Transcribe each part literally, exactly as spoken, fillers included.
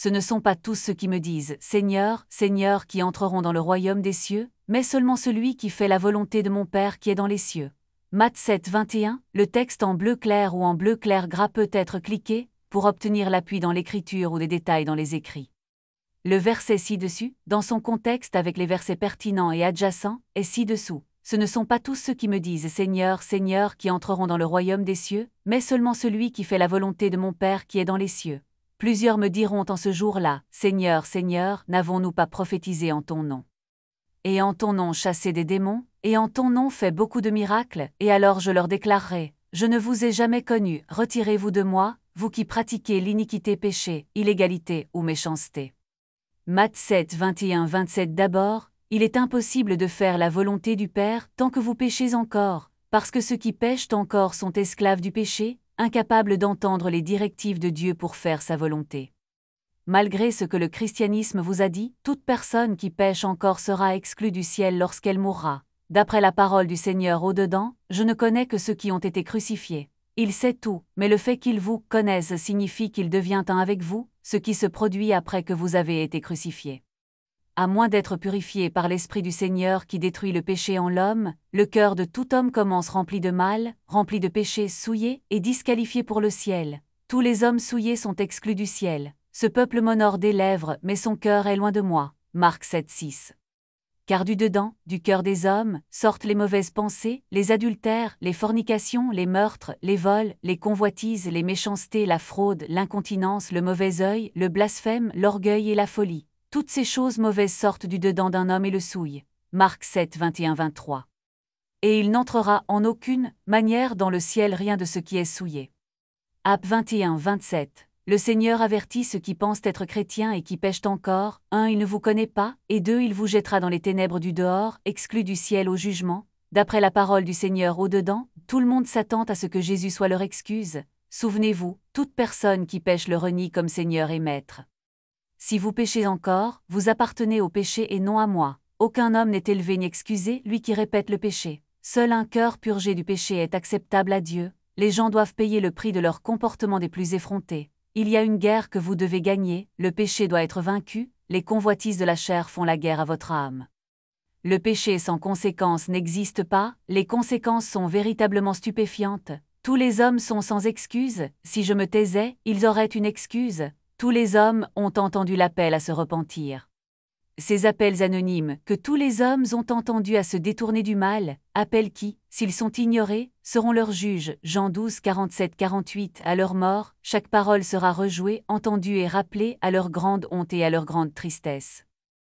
ce ne sont pas tous ceux qui me disent « Seigneur, Seigneur » qui entreront dans le royaume des cieux, mais seulement celui qui fait la volonté de mon Père qui est dans les cieux. Matthieu sept, vingt et un, le texte en bleu clair ou en bleu clair gras peut être cliqué, pour obtenir l'appui dans l'écriture ou des détails dans les écrits. Le verset ci-dessus, dans son contexte avec les versets pertinents et adjacents, est ci-dessous. Ce ne sont pas tous ceux qui me disent « Seigneur, Seigneur » qui entreront dans le royaume des cieux, mais seulement celui qui fait la volonté de mon Père qui est dans les cieux. Plusieurs me diront en ce jour-là, « Seigneur, Seigneur, n'avons-nous pas prophétisé en ton nom? Et en ton nom chassé des démons, et en ton nom fait beaucoup de miracles, et alors je leur déclarerai, « Je ne vous ai jamais connu, retirez-vous de moi, vous qui pratiquez l'iniquité, péché, illégalité ou méchanceté. » Matthieu sept, vingt et un à vingt-sept. D'abord, il est impossible de faire la volonté du Père tant que vous péchez encore, parce que ceux qui pêchent encore sont esclaves du péché, incapables d'entendre les directives de Dieu pour faire sa volonté. Malgré ce que le christianisme vous a dit, toute personne qui pêche encore sera exclue du ciel lorsqu'elle mourra. D'après la parole du Seigneur au-dedans, je ne connais que ceux qui ont été crucifiés. Il sait tout, mais le fait qu'il vous connaisse signifie qu'il devient un avec vous, ce qui se produit après que vous avez été crucifié. À moins d'être purifié par l'Esprit du Seigneur qui détruit le péché en l'homme, le cœur de tout homme commence rempli de mal, rempli de péché, souillé et disqualifié pour le ciel. Tous les hommes souillés sont exclus du ciel. Ce peuple m'honore des lèvres, mais son cœur est loin de moi. Marc sept, six. Car du dedans, du cœur des hommes, sortent les mauvaises pensées, les adultères, les fornications, les meurtres, les vols, les convoitises, les méchancetés, la fraude, l'incontinence, le mauvais œil, le blasphème, l'orgueil et la folie. Toutes ces choses mauvaises sortent du dedans d'un homme et le souillent. Marc sept, vingt et un à vingt-trois. Et il n'entrera en aucune manière dans le ciel rien de ce qui est souillé. Apôtre vingt et un à vingt-sept. Le Seigneur avertit ceux qui pensent être chrétiens et qui pêchent encore, un, il ne vous connaît pas, et deux, il vous jettera dans les ténèbres du dehors, exclus du ciel au jugement. D'après la parole du Seigneur au-dedans, tout le monde s'attend à ce que Jésus soit leur excuse. Souvenez-vous, toute personne qui pêche le renie comme Seigneur et Maître. Si vous péchez encore, vous appartenez au péché et non à moi. Aucun homme n'est élevé ni excusé, lui qui répète le péché. Seul un cœur purgé du péché est acceptable à Dieu. Les gens doivent payer le prix de leur comportement des plus effrontés. Il y a une guerre que vous devez gagner, le péché doit être vaincu, les convoitises de la chair font la guerre à votre âme. Le péché sans conséquences n'existe pas, les conséquences sont véritablement stupéfiantes. Tous les hommes sont sans excuse, si je me taisais, ils auraient une excuse. Tous les hommes ont entendu l'appel à se repentir. Ces appels anonymes, que tous les hommes ont entendus à se détourner du mal, appels qui, s'ils sont ignorés, seront leurs juges. Jean douze, quarante-sept à quarante-huit. À leur mort, chaque parole sera rejouée, entendue et rappelée à leur grande honte et à leur grande tristesse.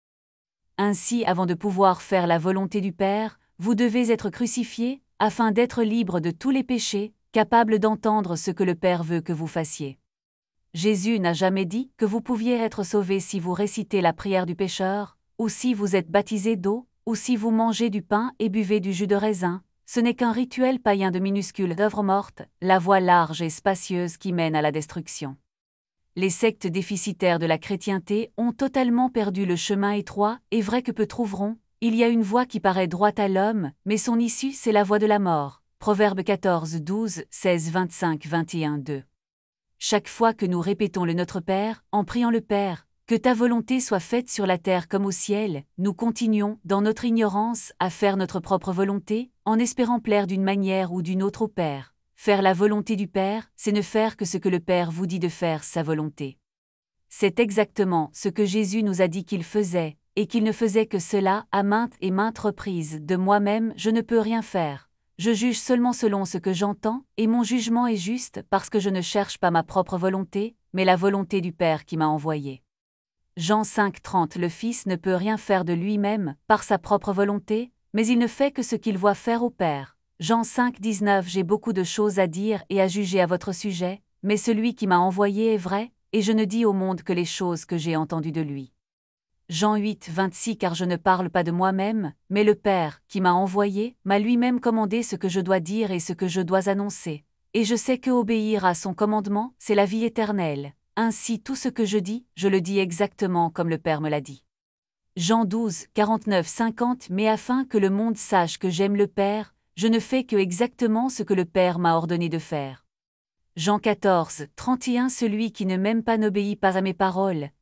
Ainsi, avant de pouvoir faire la volonté du Père, vous devez être crucifiés, afin d'être libres de tous les péchés, capables d'entendre ce que le Père veut que vous fassiez. Jésus n'a jamais dit que vous pouviez être sauvés si vous récitez la prière du pécheur, ou si vous êtes baptisé d'eau, ou si vous mangez du pain et buvez du jus de raisin. Ce n'est qu'un rituel païen de minuscules œuvres mortes, la voie large et spacieuse qui mène à la destruction. Les sectes déficitaires de la chrétienté ont totalement perdu le chemin étroit et vrai que peu trouveront. Il y a une voie qui paraît droite à l'homme, mais son issue c'est la voie de la mort. Proverbe quatorze, douze, seize, vingt-cinq, vingt et un, deux. Chaque fois que nous répétons le Notre Père, en priant le Père, que ta volonté soit faite sur la terre comme au ciel, nous continuons, dans notre ignorance, à faire notre propre volonté, en espérant plaire d'une manière ou d'une autre au Père. Faire la volonté du Père, c'est ne faire que ce que le Père vous dit de faire sa volonté. C'est exactement ce que Jésus nous a dit qu'il faisait, et qu'il ne faisait que cela à maintes et maintes reprises. De moi-même, je ne peux rien faire. Je juge seulement selon ce que j'entends, et mon jugement est juste parce que je ne cherche pas ma propre volonté, mais la volonté du Père qui m'a envoyé. Jean cinq, trente. Le Fils ne peut rien faire de lui-même, par sa propre volonté, mais il ne fait que ce qu'il voit faire au Père. Jean cinq, dix-neuf. J'ai beaucoup de choses à dire et à juger à votre sujet, mais celui qui m'a envoyé est vrai, et je ne dis au monde que les choses que j'ai entendues de lui. Jean huit, vingt-six. Car je ne parle pas de moi-même, mais le Père, qui m'a envoyé, m'a lui-même commandé ce que je dois dire et ce que je dois annoncer. Et je sais que obéir à son commandement, c'est la vie éternelle. Ainsi tout ce que je dis, je le dis exactement comme le Père me l'a dit. Jean douze, quarante-neuf, cinquante. Mais afin que le monde sache que j'aime le Père, je ne fais que exactement ce que le Père m'a ordonné de faire. Jean quatorze, trente et un. Celui qui ne m'aime pas n'obéit pas à mes paroles.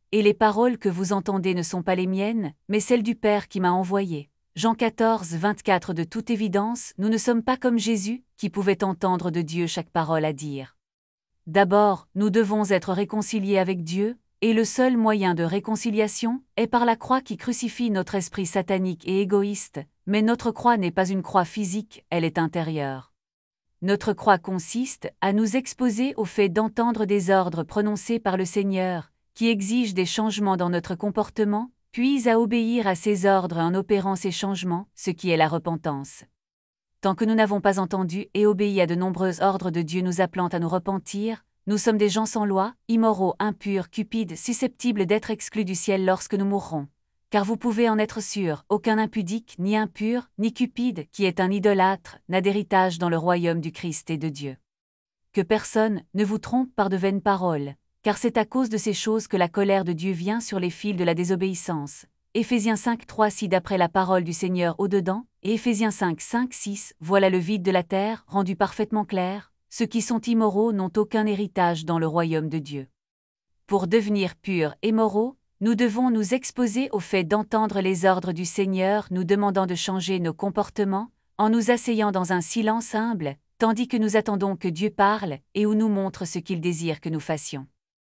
et les paroles que vous entendez ne sont pas les miennes, mais celles du Père qui m'a envoyé. Jean quatorze, vingt-quatre. De toute évidence, nous ne sommes pas comme Jésus, qui pouvait entendre de Dieu chaque parole à dire. D'abord, nous devons être réconciliés avec Dieu, et le seul moyen de réconciliation est par la croix qui crucifie notre esprit satanique et égoïste, mais notre croix n'est pas une croix physique, elle est intérieure. Notre croix consiste à nous exposer au fait d'entendre des ordres prononcés par le Seigneur, qui exigent des changements dans notre comportement, puis à obéir à ces ordres en opérant ces changements, ce qui est la repentance. Tant que nous n'avons pas entendu et obéi à de nombreux ordres de Dieu nous appelant à nous repentir, nous sommes des gens sans loi, immoraux, impurs, cupides, susceptibles d'être exclus du ciel lorsque nous mourrons. Car vous pouvez en être sûr, aucun impudique, ni impur, ni cupide, qui est un idolâtre, n'a d'héritage dans le royaume du Christ et de Dieu. Que personne ne vous trompe par de vaines paroles, car c'est à cause de ces choses que la colère de Dieu vient sur les fils de la désobéissance. Éphésiens cinq, trois. Si d'après la parole du Seigneur au-dedans, et Éphésiens cinq, cinq, six, voilà le vide de la terre, rendu parfaitement clair, ceux qui sont immoraux n'ont aucun héritage dans le royaume de Dieu. Pour devenir purs et moraux, nous devons nous exposer au fait d'entendre les ordres du Seigneur nous demandant de changer nos comportements, en nous asseyant dans un silence humble, tandis que nous attendons que Dieu parle et où nous montre ce qu'il désire que nous fassions.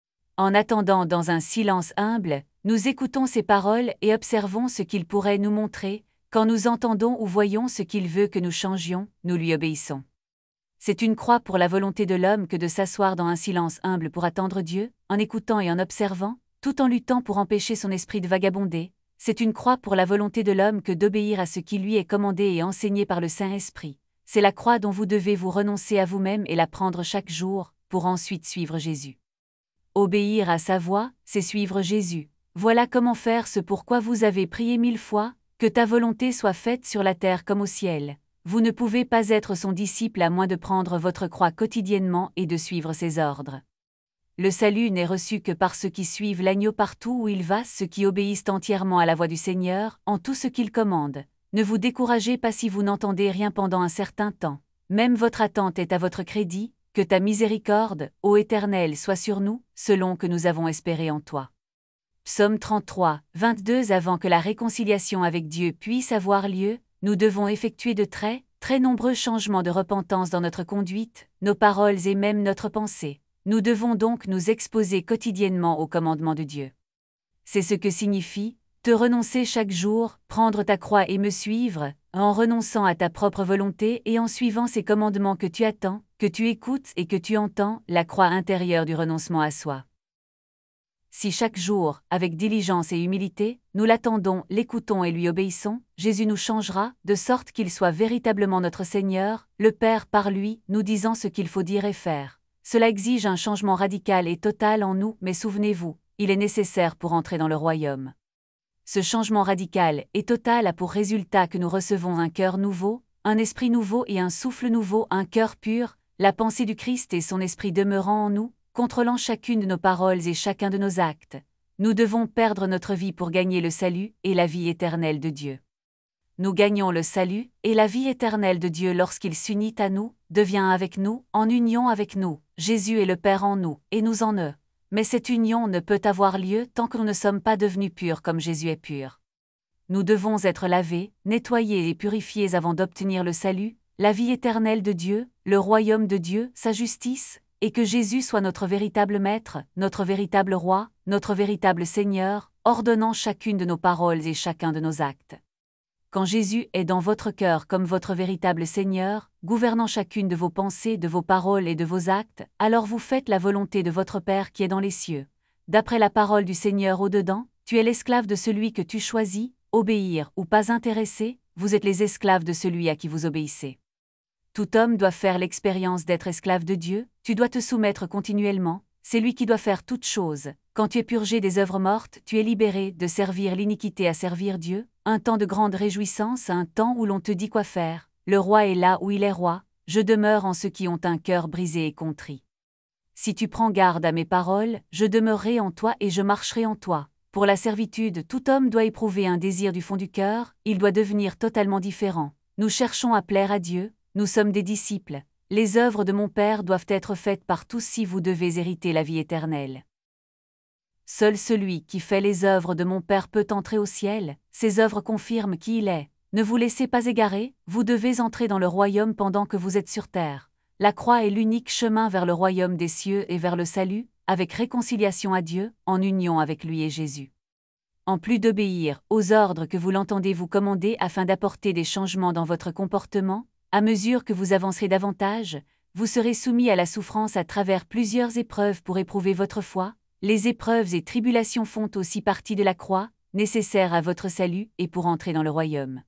En attendant dans un silence humble, nous écoutons ses paroles et observons ce qu'il pourrait nous montrer. Quand nous entendons ou voyons ce qu'il veut que nous changions, nous lui obéissons. C'est une croix pour la volonté de l'homme que de s'asseoir dans un silence humble pour attendre Dieu, en écoutant et en observant, tout en luttant pour empêcher son esprit de vagabonder. C'est une croix pour la volonté de l'homme que d'obéir à ce qui lui est commandé et enseigné par le Saint-Esprit. C'est la croix dont vous devez vous renoncer à vous-même et la prendre chaque jour, pour ensuite suivre Jésus. Obéir à sa voix, c'est suivre Jésus. Voilà comment faire ce pourquoi vous avez prié mille fois, que ta volonté soit faite sur la terre comme au ciel. Vous ne pouvez pas être son disciple à moins de prendre votre croix quotidiennement et de suivre ses ordres. Le salut n'est reçu que par ceux qui suivent l'agneau partout où il va, ceux qui obéissent entièrement à la voix du Seigneur, en tout ce qu'il commande. Ne vous découragez pas si vous n'entendez rien pendant un certain temps. Même votre attente est à votre crédit, que ta miséricorde, ô Éternel, soit sur nous, selon que nous avons espéré en toi. Psaume trente-trois, vingt-deux. Avant que la réconciliation avec Dieu puisse avoir lieu, nous devons effectuer de très, très nombreux changements de repentance dans notre conduite, nos paroles et même notre pensée. Nous devons donc nous exposer quotidiennement aux commandements de Dieu. C'est ce que signifie te renoncer chaque jour, prendre ta croix et me suivre, en renonçant à ta propre volonté et en suivant ces commandements que tu attends, que tu écoutes et que tu entends, la croix intérieure du renoncement à soi. Si chaque jour, avec diligence et humilité, nous l'attendons, l'écoutons et lui obéissons, Jésus nous changera, de sorte qu'il soit véritablement notre Seigneur, le Père par lui, nous disant ce qu'il faut dire et faire. Cela exige un changement radical et total en nous, mais souvenez-vous, il est nécessaire pour entrer dans le royaume. Ce changement radical et total a pour résultat que nous recevons un cœur nouveau, un esprit nouveau et un souffle nouveau, un cœur pur, la pensée du Christ et son esprit demeurant en nous, contrôlant chacune de nos paroles et chacun de nos actes. Nous devons perdre notre vie pour gagner le salut et la vie éternelle de Dieu. Nous gagnons le salut et la vie éternelle de Dieu lorsqu'il s'unit à nous, devient avec nous, en union avec nous. Jésus est le Père en nous, et nous en eux. Mais cette union ne peut avoir lieu tant que nous ne sommes pas devenus purs comme Jésus est pur. Nous devons être lavés, nettoyés et purifiés avant d'obtenir le salut, la vie éternelle de Dieu, le royaume de Dieu, sa justice, et que Jésus soit notre véritable Maître, notre véritable Roi, notre véritable Seigneur, ordonnant chacune de nos paroles et chacun de nos actes. Quand Jésus est dans votre cœur comme votre véritable Seigneur, gouvernant chacune de vos pensées, de vos paroles et de vos actes, alors vous faites la volonté de votre Père qui est dans les cieux. D'après la parole du Seigneur au-dedans, tu es l'esclave de celui que tu choisis, obéir ou pas intéressé, vous êtes les esclaves de celui à qui vous obéissez. Tout homme doit faire l'expérience d'être esclave de Dieu, tu dois te soumettre continuellement, c'est lui qui doit faire toutes choses. Quand tu es purgé des œuvres mortes, tu es libéré de servir l'iniquité à servir Dieu, un temps de grande réjouissance, un temps où l'on te dit quoi faire. Le roi est là où il est roi, je demeure en ceux qui ont un cœur brisé et contrit. Si tu prends garde à mes paroles, je demeurerai en toi et je marcherai en toi. Pour la servitude, tout homme doit éprouver un désir du fond du cœur, il doit devenir totalement différent. Nous cherchons à plaire à Dieu, nous sommes des disciples. Les œuvres de mon Père doivent être faites par tous si vous devez hériter la vie éternelle. Seul celui qui fait les œuvres de mon Père peut entrer au ciel, ses œuvres confirment qui il est. Ne vous laissez pas égarer, vous devez entrer dans le royaume pendant que vous êtes sur terre. La croix est l'unique chemin vers le royaume des cieux et vers le salut, avec réconciliation à Dieu, en union avec lui et Jésus. En plus d'obéir aux ordres que vous l'entendez vous commander afin d'apporter des changements dans votre comportement, à mesure que vous avancerez davantage, vous serez soumis à la souffrance à travers plusieurs épreuves pour éprouver votre foi. Les épreuves et tribulations font aussi partie de la croix, nécessaire à votre salut et pour entrer dans le royaume.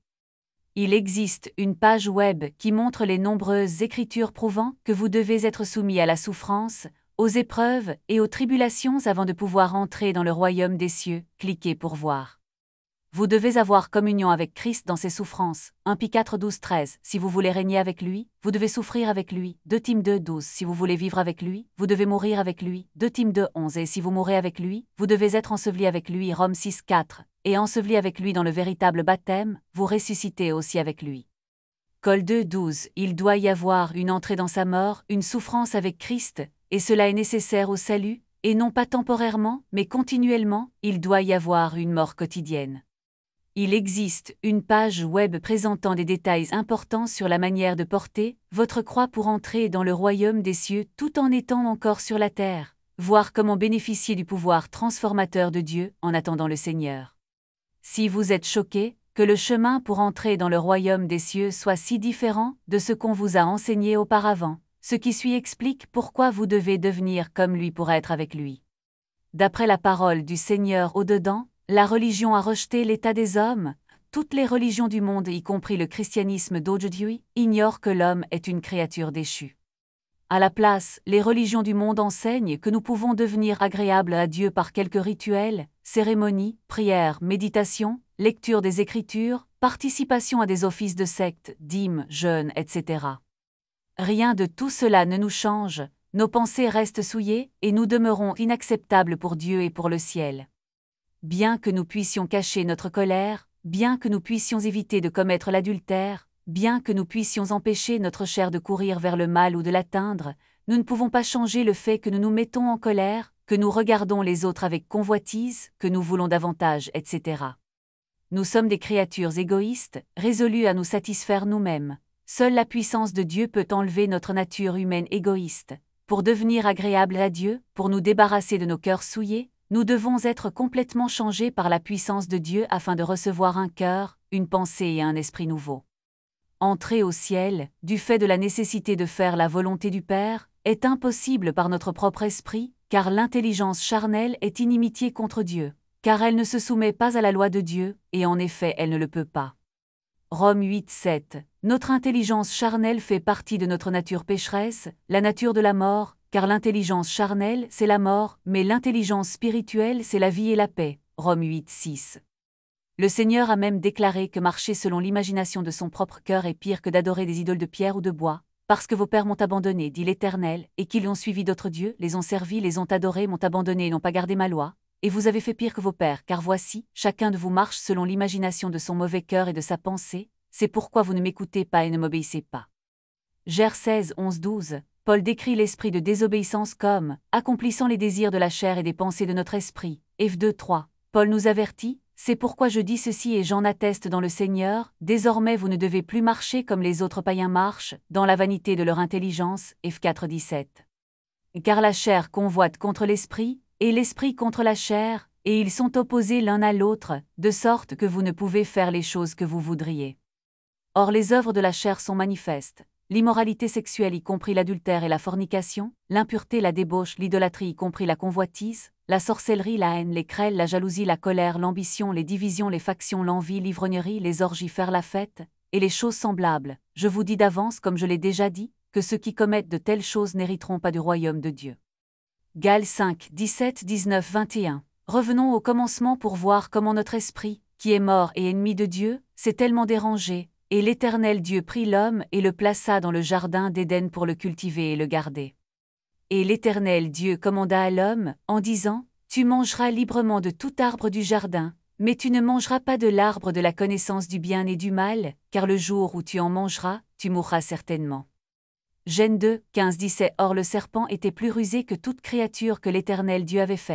Il existe une page web qui montre les nombreuses écritures prouvant que vous devez être soumis à la souffrance, aux épreuves et aux tribulations avant de pouvoir entrer dans le royaume des cieux. Cliquez pour voir. Vous devez avoir communion avec Christ dans ses souffrances. un Pierre quatre, douze, treize. Si vous voulez régner avec lui, vous devez souffrir avec lui. deux Timothée deux, douze. Si vous voulez vivre avec lui, vous devez mourir avec lui. deux Timothée deux, onze. Et si vous mourrez avec lui, vous devez être enseveli avec lui. Romains six, quatre. Et enseveli avec lui dans le véritable baptême, vous ressuscitez aussi avec lui. Col deux, douze. Il doit y avoir une entrée dans sa mort, une souffrance avec Christ, et cela est nécessaire au salut, et non pas temporairement, mais continuellement, il doit y avoir une mort quotidienne. Il existe une page web présentant des détails importants sur la manière de porter votre croix pour entrer dans le royaume des cieux tout en étant encore sur la terre, voir comment bénéficier du pouvoir transformateur de Dieu en attendant le Seigneur. Si vous êtes choqué que le chemin pour entrer dans le royaume des cieux soit si différent de ce qu'on vous a enseigné auparavant, ce qui suit explique pourquoi vous devez devenir comme lui pour être avec lui. D'après la parole du Seigneur au-dedans, la religion a rejeté l'état des hommes. Toutes les religions du monde, y compris le christianisme d'aujourd'hui, ignorent que l'homme est une créature déchue. À la place, les religions du monde enseignent que nous pouvons devenir agréables à Dieu par quelques rituels, cérémonies, prières, méditations, lecture des Écritures, participation à des offices de secte, dîmes, jeûnes, et cetera. Rien de tout cela ne nous change, nos pensées restent souillées et nous demeurons inacceptables pour Dieu et pour le ciel. Bien que nous puissions cacher notre colère, bien que nous puissions éviter de commettre l'adultère, bien que nous puissions empêcher notre chair de courir vers le mal ou de l'atteindre, nous ne pouvons pas changer le fait que nous nous mettons en colère, que nous regardons les autres avec convoitise, que nous voulons davantage, et cetera. Nous sommes des créatures égoïstes, résolues à nous satisfaire nous-mêmes. Seule la puissance de Dieu peut enlever notre nature humaine égoïste. Pour devenir agréable à Dieu, pour nous débarrasser de nos cœurs souillés, nous devons être complètement changés par la puissance de Dieu afin de recevoir un cœur, une pensée et un esprit nouveau. Entrer au ciel, du fait de la nécessité de faire la volonté du Père, est impossible par notre propre esprit, car l'intelligence charnelle est inimitié contre Dieu, car elle ne se soumet pas à la loi de Dieu, et en effet elle ne le peut pas. Romains huit, sept. Notre intelligence charnelle fait partie de notre nature pécheresse, la nature de la mort, car l'intelligence charnelle, c'est la mort, mais l'intelligence spirituelle, c'est la vie et la paix. Romains huit, six. Le Seigneur a même déclaré que marcher selon l'imagination de son propre cœur est pire que d'adorer des idoles de pierre ou de bois, parce que vos pères m'ont abandonné, dit l'Éternel, et qu'ils ont suivi d'autres dieux, les ont servis, les ont adorés, m'ont abandonné et n'ont pas gardé ma loi, et vous avez fait pire que vos pères, car voici, chacun de vous marche selon l'imagination de son mauvais cœur et de sa pensée, c'est pourquoi vous ne m'écoutez pas et ne m'obéissez pas. Gère seize, onze, douze. Paul décrit l'esprit de désobéissance comme « accomplissant les désirs de la chair et des pensées de notre esprit ». Eph deux, trois. Paul nous avertit « c'est pourquoi je dis ceci et j'en atteste dans le Seigneur, désormais vous ne devez plus marcher comme les autres païens marchent, dans la vanité de leur intelligence ». Eph quatre, dix-sept. Car la chair convoite contre l'esprit, et l'esprit contre la chair, et ils sont opposés l'un à l'autre, de sorte que vous ne pouvez faire les choses que vous voudriez. Or les œuvres de la chair sont manifestes. L'immoralité sexuelle y compris l'adultère et la fornication, l'impureté, la débauche, l'idolâtrie y compris la convoitise, la sorcellerie, la haine, les querelles, la jalousie, la colère, l'ambition, les divisions, les factions, l'envie, l'ivrognerie, les orgies, faire la fête, et les choses semblables. Je vous dis d'avance, comme je l'ai déjà dit, que ceux qui commettent de telles choses n'hériteront pas du royaume de Dieu. Galates cinq, dix-sept, dix-neuf, vingt et un. Revenons au commencement pour voir comment notre esprit, qui est mort et ennemi de Dieu, s'est tellement dérangé, et l'Éternel Dieu prit l'homme et le plaça dans le jardin d'Éden pour le cultiver et le garder. Et l'Éternel Dieu commanda à l'homme, en disant, « Tu mangeras librement de tout arbre du jardin, mais tu ne mangeras pas de l'arbre de la connaissance du bien et du mal, car le jour où tu en mangeras, tu mourras certainement. » Genèse deux, quinze, dix-sept. Or le serpent était plus rusé que toute créature que l'Éternel Dieu avait faite.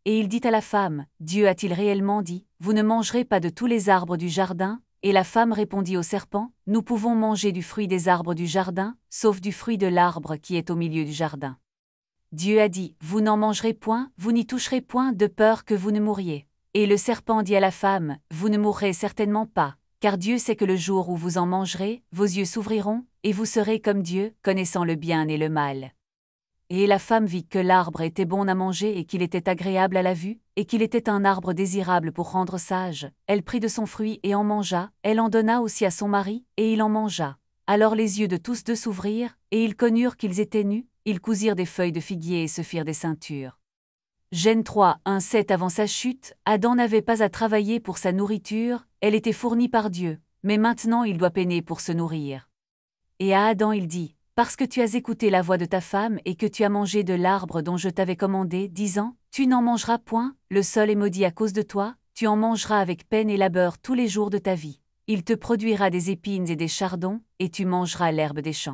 et il dit à la femme, « Dieu a-t-il réellement dit, vous ne mangerez pas de tous les arbres du jardin ?» Et la femme répondit au serpent, « Nous pouvons manger du fruit des arbres du jardin, sauf du fruit de l'arbre qui est au milieu du jardin. » Dieu a dit, « Vous n'en mangerez point, vous n'y toucherez point, de peur que vous ne mouriez. » Et le serpent dit à la femme, « Vous ne mourrez certainement pas, car Dieu sait que le jour où vous en mangerez, vos yeux s'ouvriront, et vous serez comme Dieu, connaissant le bien et le mal. » Et la femme vit que l'arbre était bon à manger et qu'il était agréable à la vue, et qu'il était un arbre désirable pour rendre sage. Elle prit de son fruit et en mangea, elle en donna aussi à son mari, et il en mangea. Alors les yeux de tous deux s'ouvrirent, et ils connurent qu'ils étaient nus, ils cousirent des feuilles de figuier et se firent des ceintures. Genèse trois, un sept Avant sa chute, Adam n'avait pas à travailler pour sa nourriture, elle était fournie par Dieu, mais maintenant il doit peiner pour se nourrir. Et à Adam il dit, « Parce que tu as écouté la voix de ta femme et que tu as mangé de l'arbre dont je t'avais commandé, disant, tu n'en mangeras point, le sol est maudit à cause de toi, tu en mangeras avec peine et labeur tous les jours de ta vie. Il te produira des épines et des chardons, et tu mangeras l'herbe des champs.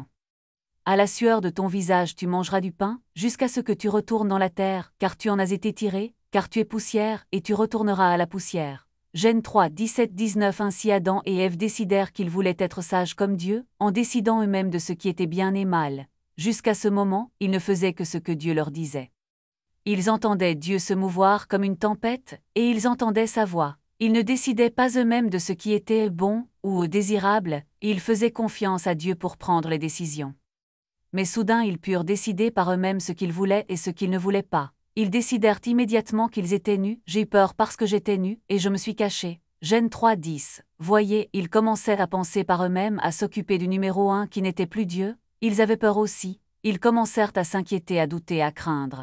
À la sueur de ton visage tu mangeras du pain, jusqu'à ce que tu retournes dans la terre, car tu en as été tiré, car tu es poussière, et tu retourneras à la poussière. » Genèse trois, dix-sept à dix-neuf Ainsi Adam et Ève décidèrent qu'ils voulaient être sages comme Dieu, en décidant eux-mêmes de ce qui était bien et mal. Jusqu'à ce moment, ils ne faisaient que ce que Dieu leur disait. Ils entendaient Dieu se mouvoir comme une tempête, et ils entendaient sa voix. Ils ne décidaient pas eux-mêmes de ce qui était bon ou désirable, ils faisaient confiance à Dieu pour prendre les décisions. Mais soudain ils purent décider par eux-mêmes ce qu'ils voulaient et ce qu'ils ne voulaient pas. Ils décidèrent immédiatement qu'ils étaient nus, j'ai eu peur parce que j'étais nu, et je me suis caché. Genèse trois, dix Voyez, ils commencèrent à penser par eux-mêmes à s'occuper du numéro un qui n'était plus Dieu, ils avaient peur aussi, ils commencèrent à s'inquiéter, à douter, à craindre.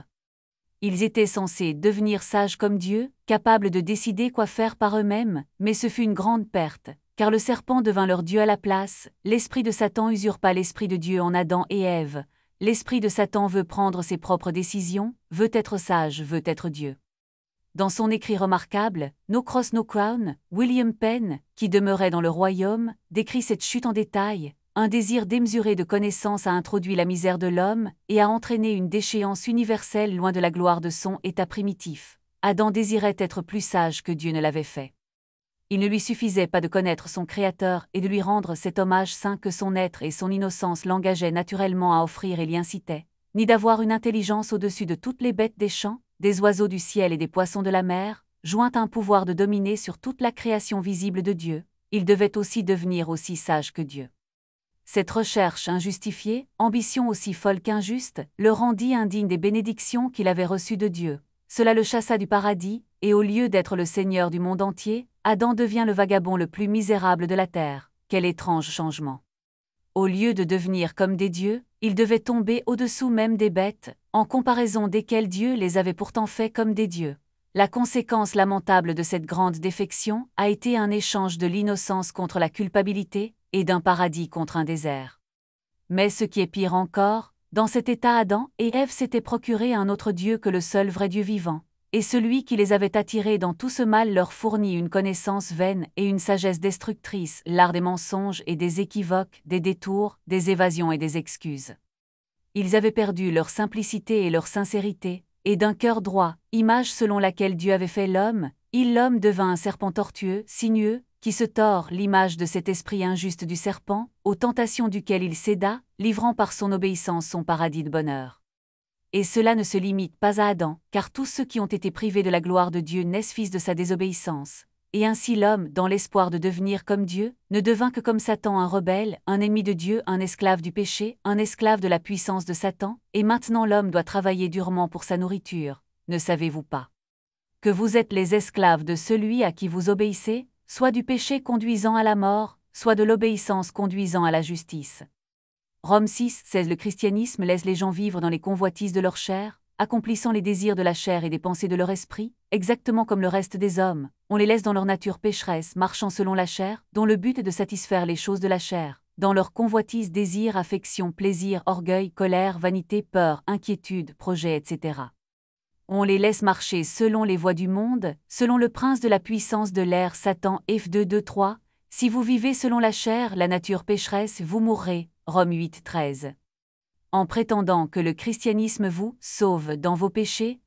Ils étaient censés devenir sages comme Dieu, capables de décider quoi faire par eux-mêmes, mais ce fut une grande perte, car le serpent devint leur Dieu à la place, l'esprit de Satan usurpa l'esprit de Dieu en Adam et Ève. L'esprit de Satan veut prendre ses propres décisions, veut être sage, veut être Dieu. Dans son écrit remarquable, No Cross No Crown, William Penn, qui demeurait dans le royaume, décrit cette chute en détail. Un désir démesuré de connaissance a introduit la misère de l'homme et a entraîné une déchéance universelle loin de la gloire de son état primitif. Adam désirait être plus sage que Dieu ne l'avait fait. Il ne lui suffisait pas de connaître son Créateur et de lui rendre cet hommage saint que son être et son innocence l'engageaient naturellement à offrir et l'y incitaient, ni d'avoir une intelligence au-dessus de toutes les bêtes des champs, des oiseaux du ciel et des poissons de la mer, jointe à un pouvoir de dominer sur toute la création visible de Dieu. Il devait aussi devenir aussi sage que Dieu. Cette recherche injustifiée, ambition aussi folle qu'injuste, le rendit indigne des bénédictions qu'il avait reçues de Dieu. Cela le chassa du paradis, et au lieu d'être le Seigneur du monde entier, Adam devient le vagabond le plus misérable de la terre. Quel étrange changement! Au lieu de devenir comme des dieux, il devait tomber au-dessous même des bêtes, en comparaison desquelles Dieu les avait pourtant faits comme des dieux. La conséquence lamentable de cette grande défection a été un échange de l'innocence contre la culpabilité, et d'un paradis contre un désert. Mais ce qui est pire encore, dans cet état Adam et Ève s'étaient procuré un autre Dieu que le seul vrai Dieu vivant, et celui qui les avait attirés dans tout ce mal leur fournit une connaissance vaine et une sagesse destructrice, l'art des mensonges et des équivoques, des détours, des évasions et des excuses. Ils avaient perdu leur simplicité et leur sincérité, et d'un cœur droit, image selon laquelle Dieu avait fait l'homme, il l'homme devint un serpent tortueux, sinueux, qui se tord, l'image de cet esprit injuste du serpent, aux tentations duquel il céda, livrant par son obéissance son paradis de bonheur. Et cela ne se limite pas à Adam, car tous ceux qui ont été privés de la gloire de Dieu naissent fils de sa désobéissance. Et ainsi l'homme, dans l'espoir de devenir comme Dieu, ne devint que comme Satan, un rebelle, un ennemi de Dieu, un esclave du péché, un esclave de la puissance de Satan, et maintenant l'homme doit travailler durement pour sa nourriture. Ne savez-vous pas que vous êtes les esclaves de celui à qui vous obéissez, soit du péché conduisant à la mort, soit de l'obéissance conduisant à la justice. Romains six, seize Le christianisme laisse les gens vivre dans les convoitises de leur chair, accomplissant les désirs de la chair et des pensées de leur esprit, exactement comme le reste des hommes. On les laisse dans leur nature pécheresse, marchant selon la chair, dont le but est de satisfaire les choses de la chair, dans leur convoitise, désir, affection, plaisir, orgueil, colère, vanité, peur, inquiétude, projet, et cetera. On les laisse marcher selon les voies du monde, selon le prince de la puissance de l'air Satan. F deux, deux, trois. Si vous vivez selon la chair, la nature pécheresse, vous mourrez. Romains huit, treize. En prétendant que le christianisme vous sauve dans vos péchés,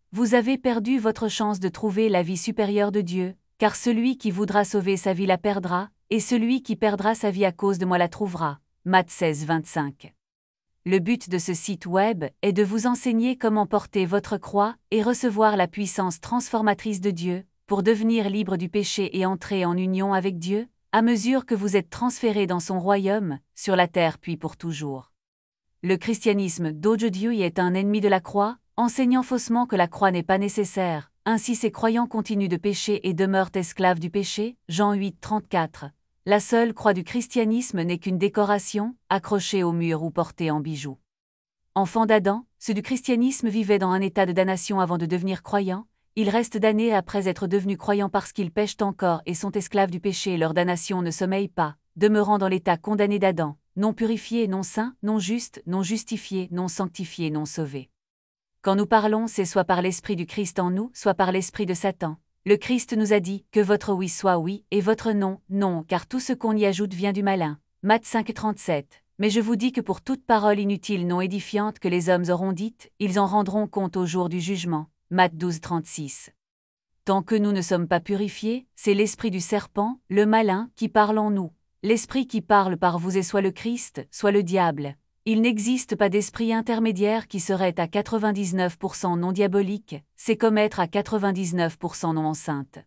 vous avez perdu votre chance de trouver la vie supérieure de Dieu, car celui qui voudra sauver sa vie la perdra, et celui qui perdra sa vie à cause de moi la trouvera. Matthieu seize, vingt-cinq. Le but de ce site web est de vous enseigner comment porter votre croix et recevoir la puissance transformatrice de Dieu, pour devenir libre du péché et entrer en union avec Dieu, à mesure que vous êtes transféré dans son royaume, sur la terre puis pour toujours. Le christianisme d'aujourd'hui est un ennemi de la croix, enseignant faussement que la croix n'est pas nécessaire, ainsi ces croyants continuent de pécher et demeurent esclaves du péché. Jean huit, trente-quatre. La seule croix du christianisme n'est qu'une décoration, accrochée au mur ou portée en bijoux. Enfants d'Adam, ceux du christianisme vivaient dans un état de damnation avant de devenir croyants, ils restent damnés après être devenus croyants parce qu'ils pêchent encore et sont esclaves du péché et leur damnation ne sommeille pas, demeurant dans l'état condamné d'Adam, non purifié, non saint, non juste, non justifié, non sanctifié, non sauvé. Quand nous parlons, c'est soit par l'Esprit du Christ en nous, soit par l'Esprit de Satan. Le Christ nous a dit que votre oui soit oui et votre non, non, car tout ce qu'on y ajoute vient du malin. Matthieu cinq, trente-sept. Mais je vous dis que pour toute parole inutile non édifiante que les hommes auront dite, ils en rendront compte au jour du jugement. Matthieu douze, trente-six. Tant que nous ne sommes pas purifiés, c'est l'esprit du serpent, le malin, qui parle en nous. L'esprit qui parle par vous est soit le Christ, soit le diable. Il n'existe pas d'esprit intermédiaire qui serait à quatre-vingt-dix-neuf pour cent non diabolique, c'est comme être à quatre-vingt-dix-neuf pour cent non enceinte.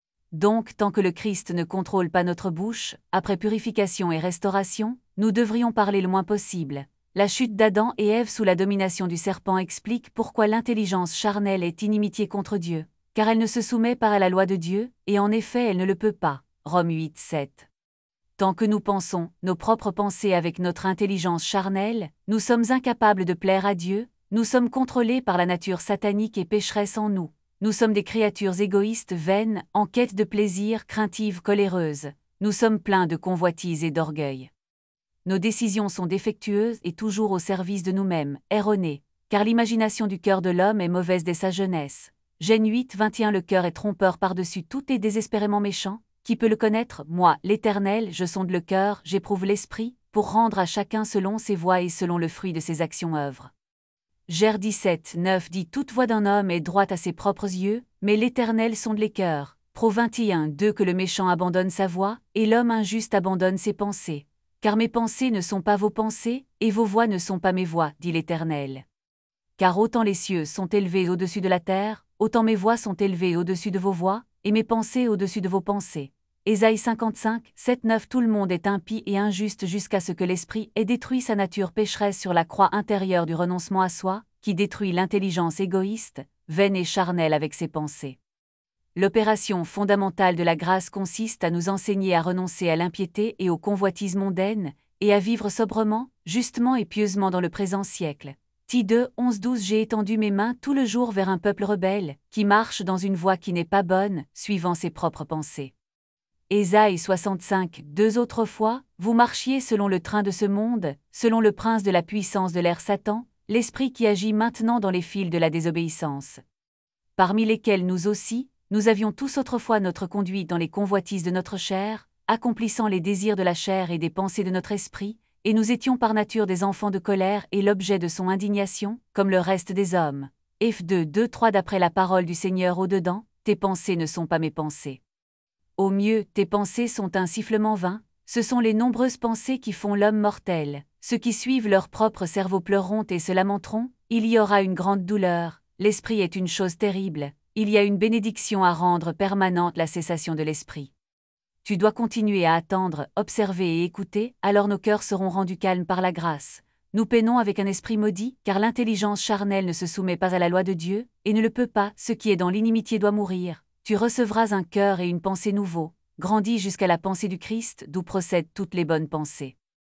Donc tant que le Christ ne contrôle pas notre bouche, après purification et restauration, nous devrions parler le moins possible. La chute d'Adam et Ève sous la domination du serpent explique pourquoi l'intelligence charnelle est inimitié contre Dieu, car elle ne se soumet pas à la loi de Dieu, et en effet elle ne le peut pas. Romains huit, sept. Tant que nous pensons nos propres pensées avec notre intelligence charnelle, nous sommes incapables de plaire à Dieu, nous sommes contrôlés par la nature satanique et pécheresse en nous. Nous sommes des créatures égoïstes, vaines, en quête de plaisir, craintives, coléreuses. Nous sommes pleins de convoitises et d'orgueil. Nos décisions sont défectueuses et toujours au service de nous-mêmes, erronées, car l'imagination du cœur de l'homme est mauvaise dès sa jeunesse. Genèse huit, vingt et un. Le cœur est trompeur par-dessus tout et désespérément méchant. Qui peut le connaître? Moi, l'Éternel, je sonde le cœur, j'éprouve l'esprit, pour rendre à chacun selon ses voies et selon le fruit de ses actions œuvres. Genèse dix-sept, neuf dit toute voix d'un homme est droite à ses propres yeux, mais l'Éternel sonde les cœurs. Proverbe vingt et un, deux que le méchant abandonne sa voie, et l'homme injuste abandonne ses pensées. Car mes pensées ne sont pas vos pensées, et vos voix ne sont pas mes voix, dit l'Éternel. Car autant les cieux sont élevés au-dessus de la terre, autant mes voix sont élevées au-dessus de vos voix, et mes pensées au-dessus de vos pensées. Ésaïe cinquante-cinq, sept, neuf. Tout le monde est impie et injuste jusqu'à ce que l'esprit ait détruit sa nature pécheresse sur la croix intérieure du renoncement à soi, qui détruit l'intelligence égoïste, vaine et charnelle avec ses pensées. L'opération fondamentale de la grâce consiste à nous enseigner à renoncer à l'impiété et aux convoitises mondaines, et à vivre sobrement, justement et pieusement dans le présent siècle. Tite deux, onze, douze. J'ai étendu mes mains tout le jour vers un peuple rebelle, qui marche dans une voie qui n'est pas bonne, suivant ses propres pensées. Ésaïe soixante-cinq, deux. Autrefois, vous marchiez selon le train de ce monde, selon le prince de la puissance de l'air Satan, l'esprit qui agit maintenant dans les fils de la désobéissance. Parmi lesquels nous aussi, nous avions tous autrefois notre conduite dans les convoitises de notre chair, accomplissant les désirs de la chair et des pensées de notre esprit, et nous étions par nature des enfants de colère et l'objet de son indignation, comme le reste des hommes. Eph deux, deux, trois. D'après la parole du Seigneur au-dedans, tes pensées ne sont pas mes pensées. Au mieux, tes pensées sont un sifflement vain, ce sont les nombreuses pensées qui font l'homme mortel. Ceux qui suivent leur propre cerveau pleureront et se lamenteront, il y aura une grande douleur, l'esprit est une chose terrible, il y a une bénédiction à rendre permanente la cessation de l'esprit. Tu dois continuer à attendre, observer et écouter, alors nos cœurs seront rendus calmes par la grâce. Nous peinons avec un esprit maudit, car l'intelligence charnelle ne se soumet pas à la loi de Dieu, et ne le peut pas, ce qui est dans l'inimitié doit mourir. Tu recevras un cœur et une pensée nouveaux, grandis jusqu'à la pensée du Christ, d'où procèdent toutes les bonnes pensées.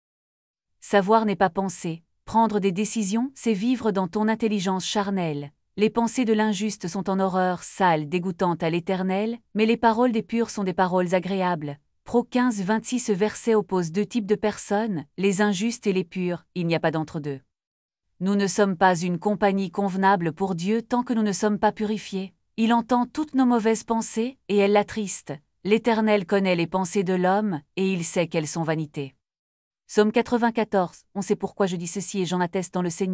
Savoir n'est pas penser, prendre des décisions, c'est vivre dans ton intelligence charnelle. Les pensées de l'injuste sont en horreur sale, dégoûtante à l'Éternel, mais les paroles des purs sont des paroles agréables. Pro quinze, vingt-six. Ce verset oppose deux types de personnes, les injustes et les purs, il n'y a pas d'entre-deux. Nous ne sommes pas une compagnie convenable pour Dieu tant que nous ne sommes pas purifiés. Il entend toutes nos mauvaises pensées, et elles l'attristent. L'Éternel connaît les pensées de l'homme, et il sait qu'elles sont vanité. Psaume quatre-vingt-quatorze. On sait pourquoi je dis ceci et j'en atteste dans le Seigneur.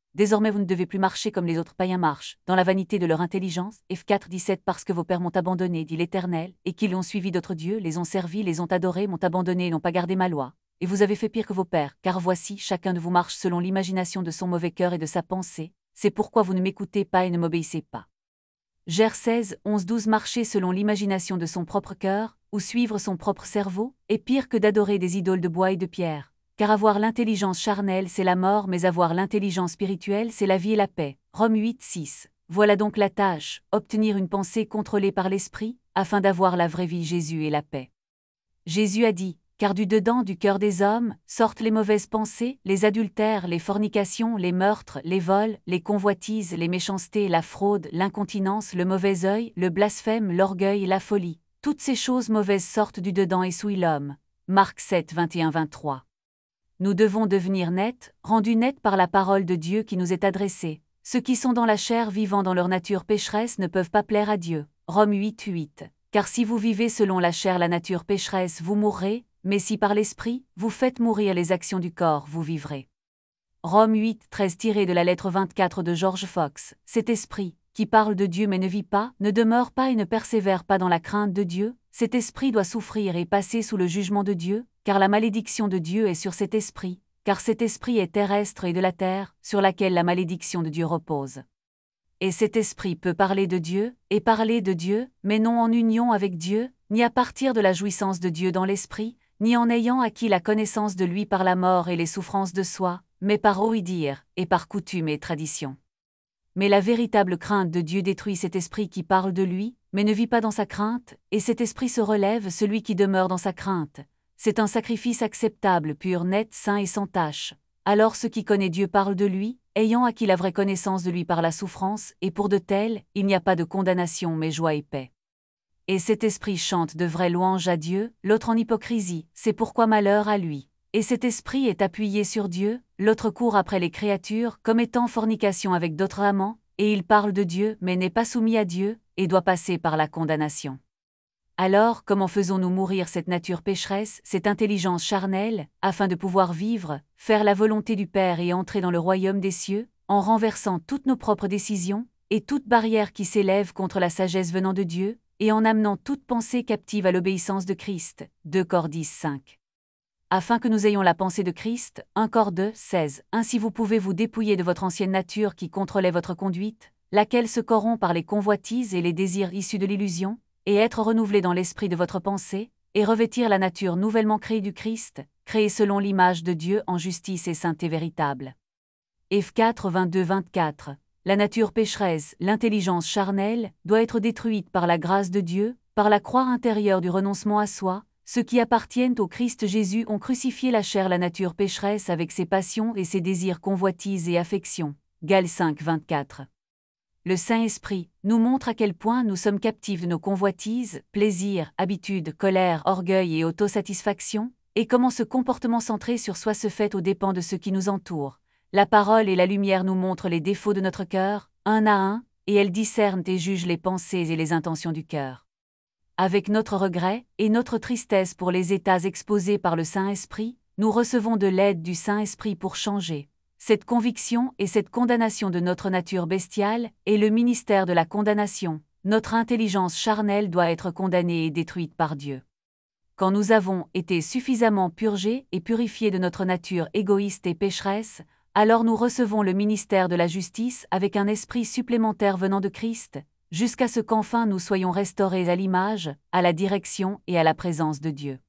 Désormais vous ne devez plus marcher comme les autres païens marchent, dans la vanité de leur intelligence. Eph quatre dix-sept Parce que vos pères m'ont abandonné, dit l'Éternel, et qu'ils ont suivi d'autres dieux, les ont servis, les ont adorés, m'ont abandonné et n'ont pas gardé ma loi. Et vous avez fait pire que vos pères, car voici, chacun de vous marche selon l'imagination de son mauvais cœur et de sa pensée, c'est pourquoi vous ne m'écoutez pas et ne m'obéissez pas. Gère seize onze douze Marcher selon l'imagination de son propre cœur, ou suivre son propre cerveau, est pire que d'adorer des idoles de bois et de pierre. Car avoir l'intelligence charnelle, c'est la mort, mais avoir l'intelligence spirituelle, c'est la vie et la paix. Romains huit six. Voilà donc la tâche, obtenir une pensée contrôlée par l'esprit, afin d'avoir la vraie vie, Jésus et la paix. Jésus a dit, car du dedans du cœur des hommes sortent les mauvaises pensées, les adultères, les fornications, les meurtres, les vols, les convoitises, les méchancetés, la fraude, l'incontinence, le mauvais œil, le blasphème, l'orgueil, la folie. Toutes ces choses mauvaises sortent du dedans et souillent l'homme. Marc sept vingt et un vingt-trois. Nous devons devenir nets, rendus nets par la parole de Dieu qui nous est adressée. Ceux qui sont dans la chair vivant dans leur nature pécheresse ne peuvent pas plaire à Dieu. Romains huit huit. Car si vous vivez selon la chair, la nature pécheresse, vous mourrez, mais si par l'Esprit, vous faites mourir les actions du corps, vous vivrez. Romains huit treize tiré de la lettre vingt-quatre de George Fox. Cet esprit, qui parle de Dieu mais ne vit pas, ne demeure pas et ne persévère pas dans la crainte de Dieu, cet esprit doit souffrir et passer sous le jugement de Dieu, car la malédiction de Dieu est sur cet esprit, car cet esprit est terrestre et de la terre, sur laquelle la malédiction de Dieu repose. Et cet esprit peut parler de Dieu, et parler de Dieu, mais non en union avec Dieu, ni à partir de la jouissance de Dieu dans l'esprit, ni en ayant acquis la connaissance de lui par la mort et les souffrances de soi, mais par ouï-dire, et par coutume et tradition. Mais la véritable crainte de Dieu détruit cet esprit qui parle de lui, mais ne vit pas dans sa crainte, et cet esprit se relève celui qui demeure dans sa crainte. C'est un sacrifice acceptable, pur, net, saint et sans tache. Alors ceux qui connaissent Dieu parlent de lui, ayant acquis la vraie connaissance de lui par la souffrance, et pour de tels, il n'y a pas de condamnation mais joie et paix. Et cet esprit chante de vraies louanges à Dieu, l'autre en hypocrisie, c'est pourquoi malheur à lui. Et cet esprit est appuyé sur Dieu, l'autre court après les créatures, comme étant en fornication avec d'autres amants, et il parle de Dieu mais n'est pas soumis à Dieu, et doit passer par la condamnation. Alors, comment faisons-nous mourir cette nature pécheresse, cette intelligence charnelle, afin de pouvoir vivre, faire la volonté du Père et entrer dans le royaume des cieux, en renversant toutes nos propres décisions, et toute barrière qui s'élève contre la sagesse venant de Dieu, et en amenant toute pensée captive à l'obéissance de Christ. deux Corinthiens dix cinq. Afin que nous ayons la pensée de Christ. un Corinthiens deux seize. Ainsi vous pouvez vous dépouiller de votre ancienne nature qui contrôlait votre conduite, laquelle se corrompt par les convoitises et les désirs issus de l'illusion, et être renouvelé dans l'esprit de votre pensée, et revêtir la nature nouvellement créée du Christ, créée selon l'image de Dieu en justice et sainteté véritable. Eph quatre vingt-deux vingt-quatre. La nature pécheresse, l'intelligence charnelle, doit être détruite par la grâce de Dieu, par la croix intérieure du renoncement à soi. Ceux qui appartiennent au Christ Jésus ont crucifié la chair, la nature pécheresse avec ses passions et ses désirs, convoitises et affections. Galates cinq vingt-quatre. Le Saint-Esprit nous montre à quel point nous sommes captifs de nos convoitises, plaisirs, habitudes, colère, orgueil et autosatisfaction, et comment ce comportement centré sur soi se fait aux dépens de ceux qui nous entourent. La parole et la lumière nous montrent les défauts de notre cœur, un à un, et elles discernent et jugent les pensées et les intentions du cœur. Avec notre regret et notre tristesse pour les états exposés par le Saint-Esprit, nous recevons de l'aide du Saint-Esprit pour changer. Cette conviction et cette condamnation de notre nature bestiale est le ministère de la condamnation. Notre intelligence charnelle doit être condamnée et détruite par Dieu. Quand nous avons été suffisamment purgés et purifiés de notre nature égoïste et pécheresse, alors nous recevons le ministère de la justice avec un esprit supplémentaire venant de Christ, jusqu'à ce qu'enfin nous soyons restaurés à l'image, à la direction et à la présence de Dieu.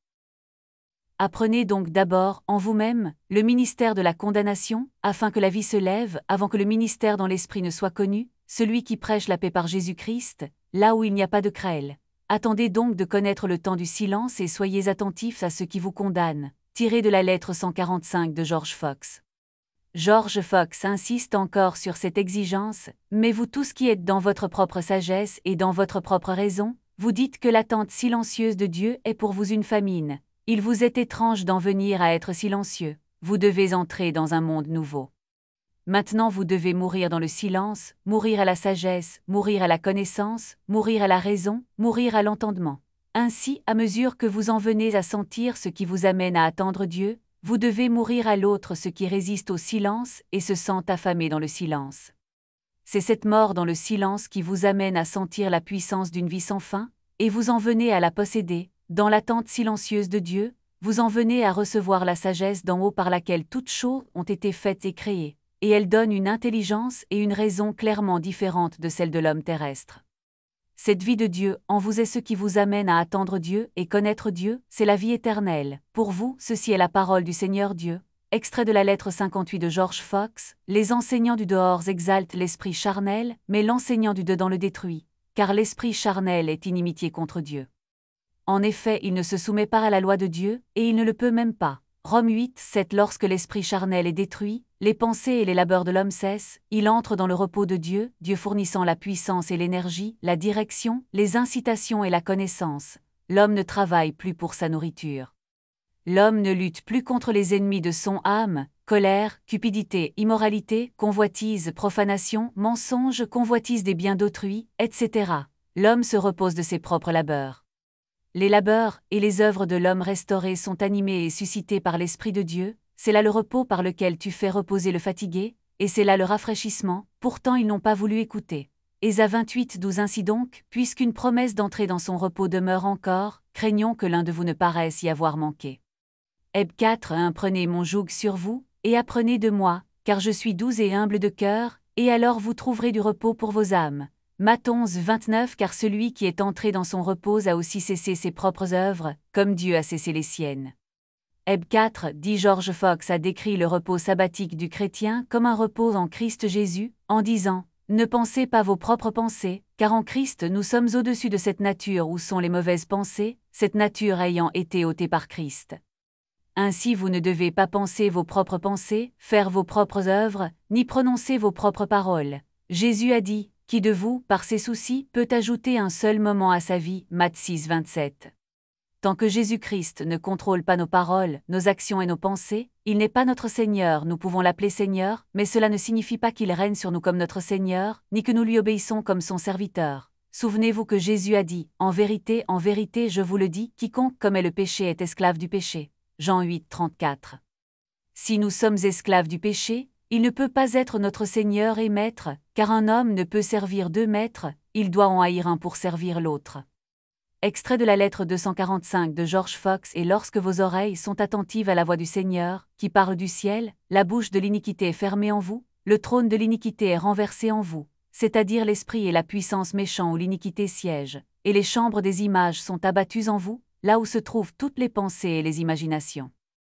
Apprenez donc d'abord, en vous-même, le ministère de la condamnation, afin que la vie se lève avant que le ministère dans l'esprit ne soit connu, celui qui prêche la paix par Jésus-Christ, là où il n'y a pas de querelle. Attendez donc de connaître le temps du silence et soyez attentifs à ceux qui vous condamnent. Tiré de la lettre cent quarante-cinq de George Fox. George Fox insiste encore sur cette exigence, mais vous tous qui êtes dans votre propre sagesse et dans votre propre raison, vous dites que l'attente silencieuse de Dieu est pour vous une famine. Il vous est étrange d'en venir à être silencieux, vous devez entrer dans un monde nouveau. Maintenant vous devez mourir dans le silence, mourir à la sagesse, mourir à la connaissance, mourir à la raison, mourir à l'entendement. Ainsi, à mesure que vous en venez à sentir ce qui vous amène à attendre Dieu, vous devez mourir à l'autre ceux qui résistent au silence et se sentent affamés dans le silence. C'est cette mort dans le silence qui vous amène à sentir la puissance d'une vie sans fin, et vous en venez à la posséder, dans l'attente silencieuse de Dieu, vous en venez à recevoir la sagesse d'en haut par laquelle toutes choses ont été faites et créées, et elle donne une intelligence et une raison clairement différentes de celle de l'homme terrestre. Cette vie de Dieu en vous est ce qui vous amène à attendre Dieu et connaître Dieu, c'est la vie éternelle. Pour vous, ceci est la parole du Seigneur Dieu. Extrait de la lettre cinquante-huit de George Fox, les enseignants du dehors exaltent l'esprit charnel, mais l'enseignant du dedans le détruit, car l'esprit charnel est inimitié contre Dieu. En effet, il ne se soumet pas à la loi de Dieu, et il ne le peut même pas. Romains huit, sept Lorsque l'esprit charnel est détruit, les pensées et les labeurs de l'homme cessent, il entre dans le repos de Dieu, Dieu fournissant la puissance et l'énergie, la direction, les incitations et la connaissance. L'homme ne travaille plus pour sa nourriture. L'homme ne lutte plus contre les ennemis de son âme, colère, cupidité, immoralité, convoitise, profanation, mensonge, convoitise des biens d'autrui, et cetera. L'homme se repose de ses propres labeurs. Les labeurs et les œuvres de l'homme restauré sont animés et suscités par l'Esprit de Dieu, c'est là le repos par lequel tu fais reposer le fatigué, et c'est là le rafraîchissement, pourtant ils n'ont pas voulu écouter. Ésaïe vingt-huit, douze Ainsi donc, puisqu'une promesse d'entrer dans son repos demeure encore, craignons que l'un de vous ne paraisse y avoir manqué. Hébreux quatre, un Prenez mon joug sur vous, et apprenez de moi, car je suis doux et humble de cœur, et alors vous trouverez du repos pour vos âmes. Matthieu onze, vingt-neuf Car celui qui est entré dans son repos a aussi cessé ses propres œuvres, comme Dieu a cessé les siennes. Hébreux quatre, dit George Fox a décrit le repos sabbatique du chrétien comme un repos en Christ Jésus, en disant « Ne pensez pas vos propres pensées, car en Christ nous sommes au-dessus de cette nature où sont les mauvaises pensées, cette nature ayant été ôtée par Christ. » Ainsi vous ne devez pas penser vos propres pensées, faire vos propres œuvres, ni prononcer vos propres paroles. Jésus a dit « Qui de vous, par ses soucis, peut ajouter un seul moment à sa vie » Matthieu six, vingt-sept. Tant que Jésus-Christ ne contrôle pas nos paroles, nos actions et nos pensées, il n'est pas notre Seigneur, nous pouvons l'appeler Seigneur, mais cela ne signifie pas qu'il règne sur nous comme notre Seigneur, ni que nous lui obéissons comme son serviteur. Souvenez-vous que Jésus a dit « En vérité, en vérité, je vous le dis, quiconque commet le péché est esclave du péché. » Jean huit, trente-quatre. Si nous sommes esclaves du péché, il ne peut pas être notre Seigneur et Maître, car un homme ne peut servir deux maîtres, il doit en haïr un pour servir l'autre. Extrait de la lettre deux cent quarante-cinq de George Fox Et lorsque vos oreilles sont attentives à la voix du Seigneur, qui parle du ciel, la bouche de l'iniquité est fermée en vous, le trône de l'iniquité est renversé en vous, c'est-à-dire l'esprit et la puissance méchants où l'iniquité siège, et les chambres des images sont abattues en vous, là où se trouvent toutes les pensées et les imaginations.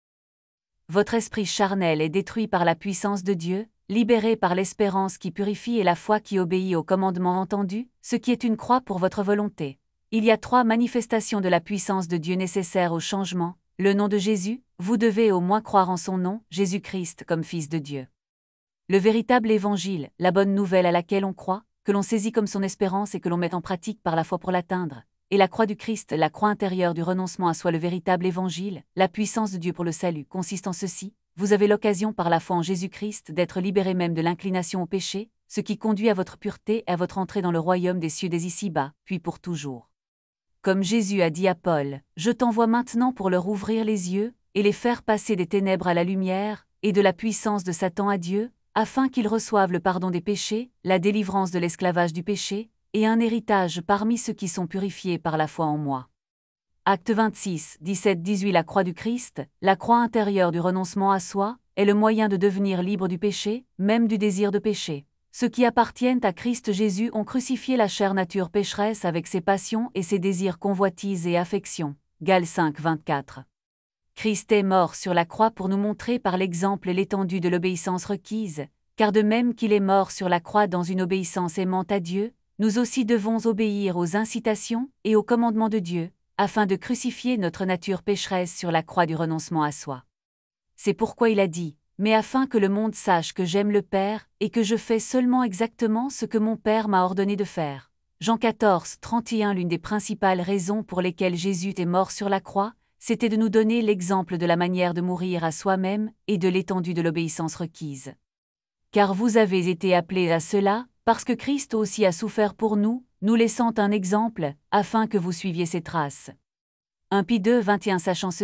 Votre esprit charnel est détruit par la puissance de Dieu, libéré par l'espérance qui purifie et la foi qui obéit au commandement entendu, ce qui est une croix pour votre volonté. Il y a trois manifestations de la puissance de Dieu nécessaires au changement. Le nom de Jésus, vous devez au moins croire en son nom, Jésus-Christ comme Fils de Dieu. Le véritable évangile, la bonne nouvelle à laquelle on croit, que l'on saisit comme son espérance et que l'on met en pratique par la foi pour l'atteindre. Et la croix du Christ, la croix intérieure du renoncement à soi, le véritable évangile, la puissance de Dieu pour le salut, consiste en ceci. Vous avez l'occasion par la foi en Jésus-Christ d'être libéré même de l'inclination au péché, ce qui conduit à votre pureté et à votre entrée dans le royaume des cieux des ici-bas, puis pour toujours. Comme Jésus a dit à Paul, « Je t'envoie maintenant pour leur ouvrir les yeux, et les faire passer des ténèbres à la lumière, et de la puissance de Satan à Dieu, afin qu'ils reçoivent le pardon des péchés, la délivrance de l'esclavage du péché, et un héritage parmi ceux qui sont purifiés par la foi en moi. » Acte vingt-six, dix-sept à dix-huit La croix du Christ, la croix intérieure du renoncement à soi, est le moyen de devenir libre du péché, même du désir de péché. Ceux qui appartiennent à Christ Jésus ont crucifié la chair nature pécheresse avec ses passions et ses désirs convoitises et affections. Galates cinq, vingt-quatre. Christ est mort sur la croix pour nous montrer par l'exemple l'étendue de l'obéissance requise, car de même qu'il est mort sur la croix dans une obéissance aimante à Dieu, nous aussi devons obéir aux incitations et aux commandements de Dieu, afin de crucifier notre nature pécheresse sur la croix du renoncement à soi. C'est pourquoi il a dit « Mais afin que le monde sache que j'aime le Père, et que je fais seulement exactement ce que mon Père m'a ordonné de faire. » Jean quatorze, trente et un L'une des principales raisons pour lesquelles Jésus est mort sur la croix, c'était de nous donner l'exemple de la manière de mourir à soi-même et de l'étendue de l'obéissance requise. Car vous avez été appelés à cela, parce que Christ aussi a souffert pour nous, nous laissant un exemple, afin que vous suiviez ses traces. un Pierre deux, vingt et un Sachant ceci,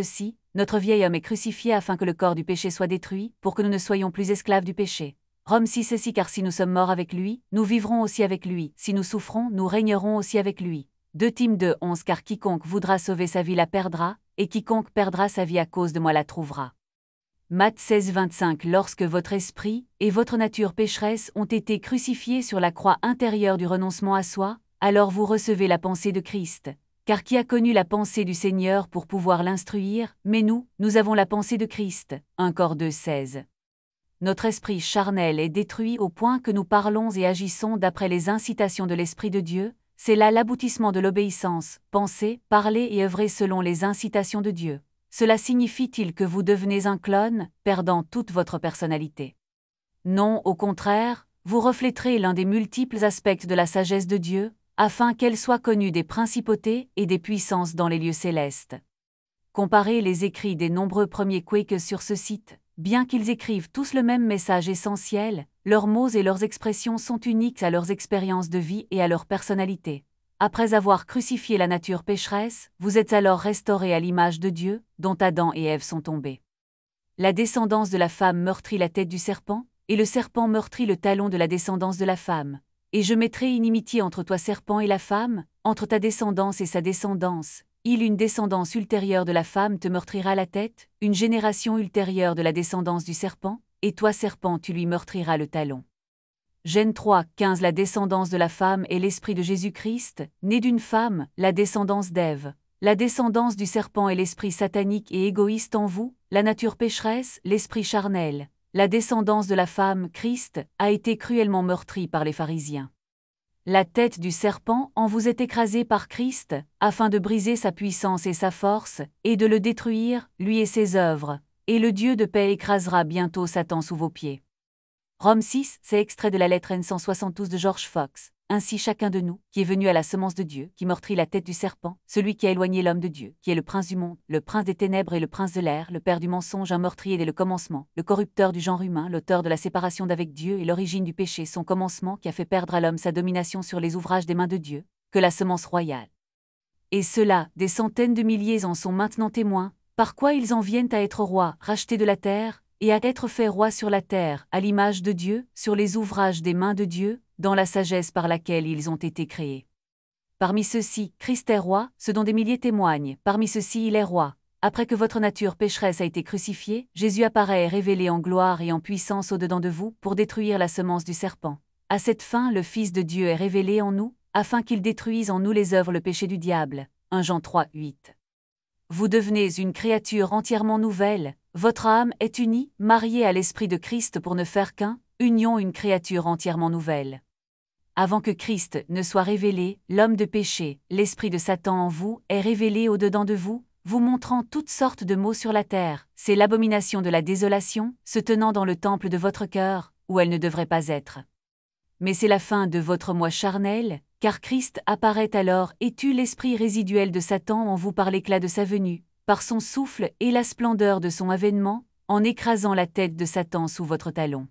notre vieil homme est crucifié afin que le corps du péché soit détruit, pour que nous ne soyons plus esclaves du péché. Romains six et six. Car si nous sommes morts avec lui, nous vivrons aussi avec lui, si nous souffrons, nous régnerons aussi avec lui. deux Tim deux onze. Car quiconque voudra sauver sa vie la perdra, et quiconque perdra sa vie à cause de moi la trouvera. Matthieu seize vingt-cinq. Lorsque votre esprit et votre nature pécheresse ont été crucifiés sur la croix intérieure du renoncement à soi, alors vous recevez la pensée de Christ. Car qui a connu la pensée du Seigneur pour pouvoir l'instruire, mais nous, nous avons la pensée de Christ. un Cor deux seize. Notre esprit charnel est détruit au point que nous parlons et agissons d'après les incitations de l'Esprit de Dieu, c'est là l'aboutissement de l'obéissance, penser, parler et œuvrer selon les incitations de Dieu. Cela signifie-t-il que vous devenez un clone, perdant toute votre personnalité? Non, au contraire, vous refléterez l'un des multiples aspects de la sagesse de Dieu, afin qu'elle soit connue des principautés et des puissances dans les lieux célestes. Comparez les écrits des nombreux premiers Quakers sur ce site. Bien qu'ils écrivent tous le même message essentiel, leurs mots et leurs expressions sont uniques à leurs expériences de vie et à leur personnalité. Après avoir crucifié la nature pécheresse, vous êtes alors restaurés à l'image de Dieu, dont Adam et Ève sont tombés. La descendance de la femme meurtrit la tête du serpent, et le serpent meurtrit le talon de la descendance de la femme. Et je mettrai inimitié entre toi serpent et la femme, entre ta descendance et sa descendance. Il une descendance ultérieure de la femme te meurtrira la tête, une génération ultérieure de la descendance du serpent, et toi serpent tu lui meurtriras le talon. Genèse trois quinze. La descendance de la femme est l'esprit de Jésus-Christ, né d'une femme, la descendance d'Ève. La descendance du serpent est l'esprit satanique et égoïste en vous, la nature pécheresse, l'esprit charnel. La descendance de la femme, Christ, a été cruellement meurtrie par les pharisiens. La tête du serpent en vous est écrasée par Christ, afin de briser sa puissance et sa force, et de le détruire, lui et ses œuvres, et le Dieu de paix écrasera bientôt Satan sous vos pieds. Romains six, c'est extrait de la lettre N cent soixante-douze de George Fox. Ainsi chacun de nous, qui est venu à la semence de Dieu, qui meurtrit la tête du serpent, celui qui a éloigné l'homme de Dieu, qui est le prince du monde, le prince des ténèbres et le prince de l'air, le père du mensonge, un meurtrier dès le commencement, le corrupteur du genre humain, l'auteur de la séparation d'avec Dieu et l'origine du péché, son commencement qui a fait perdre à l'homme sa domination sur les ouvrages des mains de Dieu, que la semence royale. Et ceux-là, des centaines de milliers en sont maintenant témoins, par quoi ils en viennent à être rois, rachetés de la terre, et à être faits rois sur la terre, à l'image de Dieu, sur les ouvrages des mains de Dieu, dans la sagesse par laquelle ils ont été créés. Parmi ceux-ci, Christ est roi, ce dont des milliers témoignent, parmi ceux-ci il est roi. Après que votre nature pécheresse a été crucifiée, Jésus apparaît et révélé en gloire et en puissance au-dedans de vous, pour détruire la semence du serpent. À cette fin, le Fils de Dieu est révélé en nous, afin qu'il détruise en nous les œuvres le péché du diable. un Jean trois huit. Vous devenez une créature entièrement nouvelle, votre âme est unie, mariée à l'Esprit de Christ pour ne faire qu'un, union une créature entièrement nouvelle. Avant que Christ ne soit révélé, l'homme de péché, l'esprit de Satan en vous, est révélé au-dedans de vous, vous montrant toutes sortes de maux sur la terre. C'est l'abomination de la désolation, se tenant dans le temple de votre cœur, où elle ne devrait pas être. Mais c'est la fin de votre moi charnel, car Christ apparaît alors et tue l'esprit résiduel de Satan en vous par l'éclat de sa venue, par son souffle et la splendeur de son avènement, en écrasant la tête de Satan sous votre talon.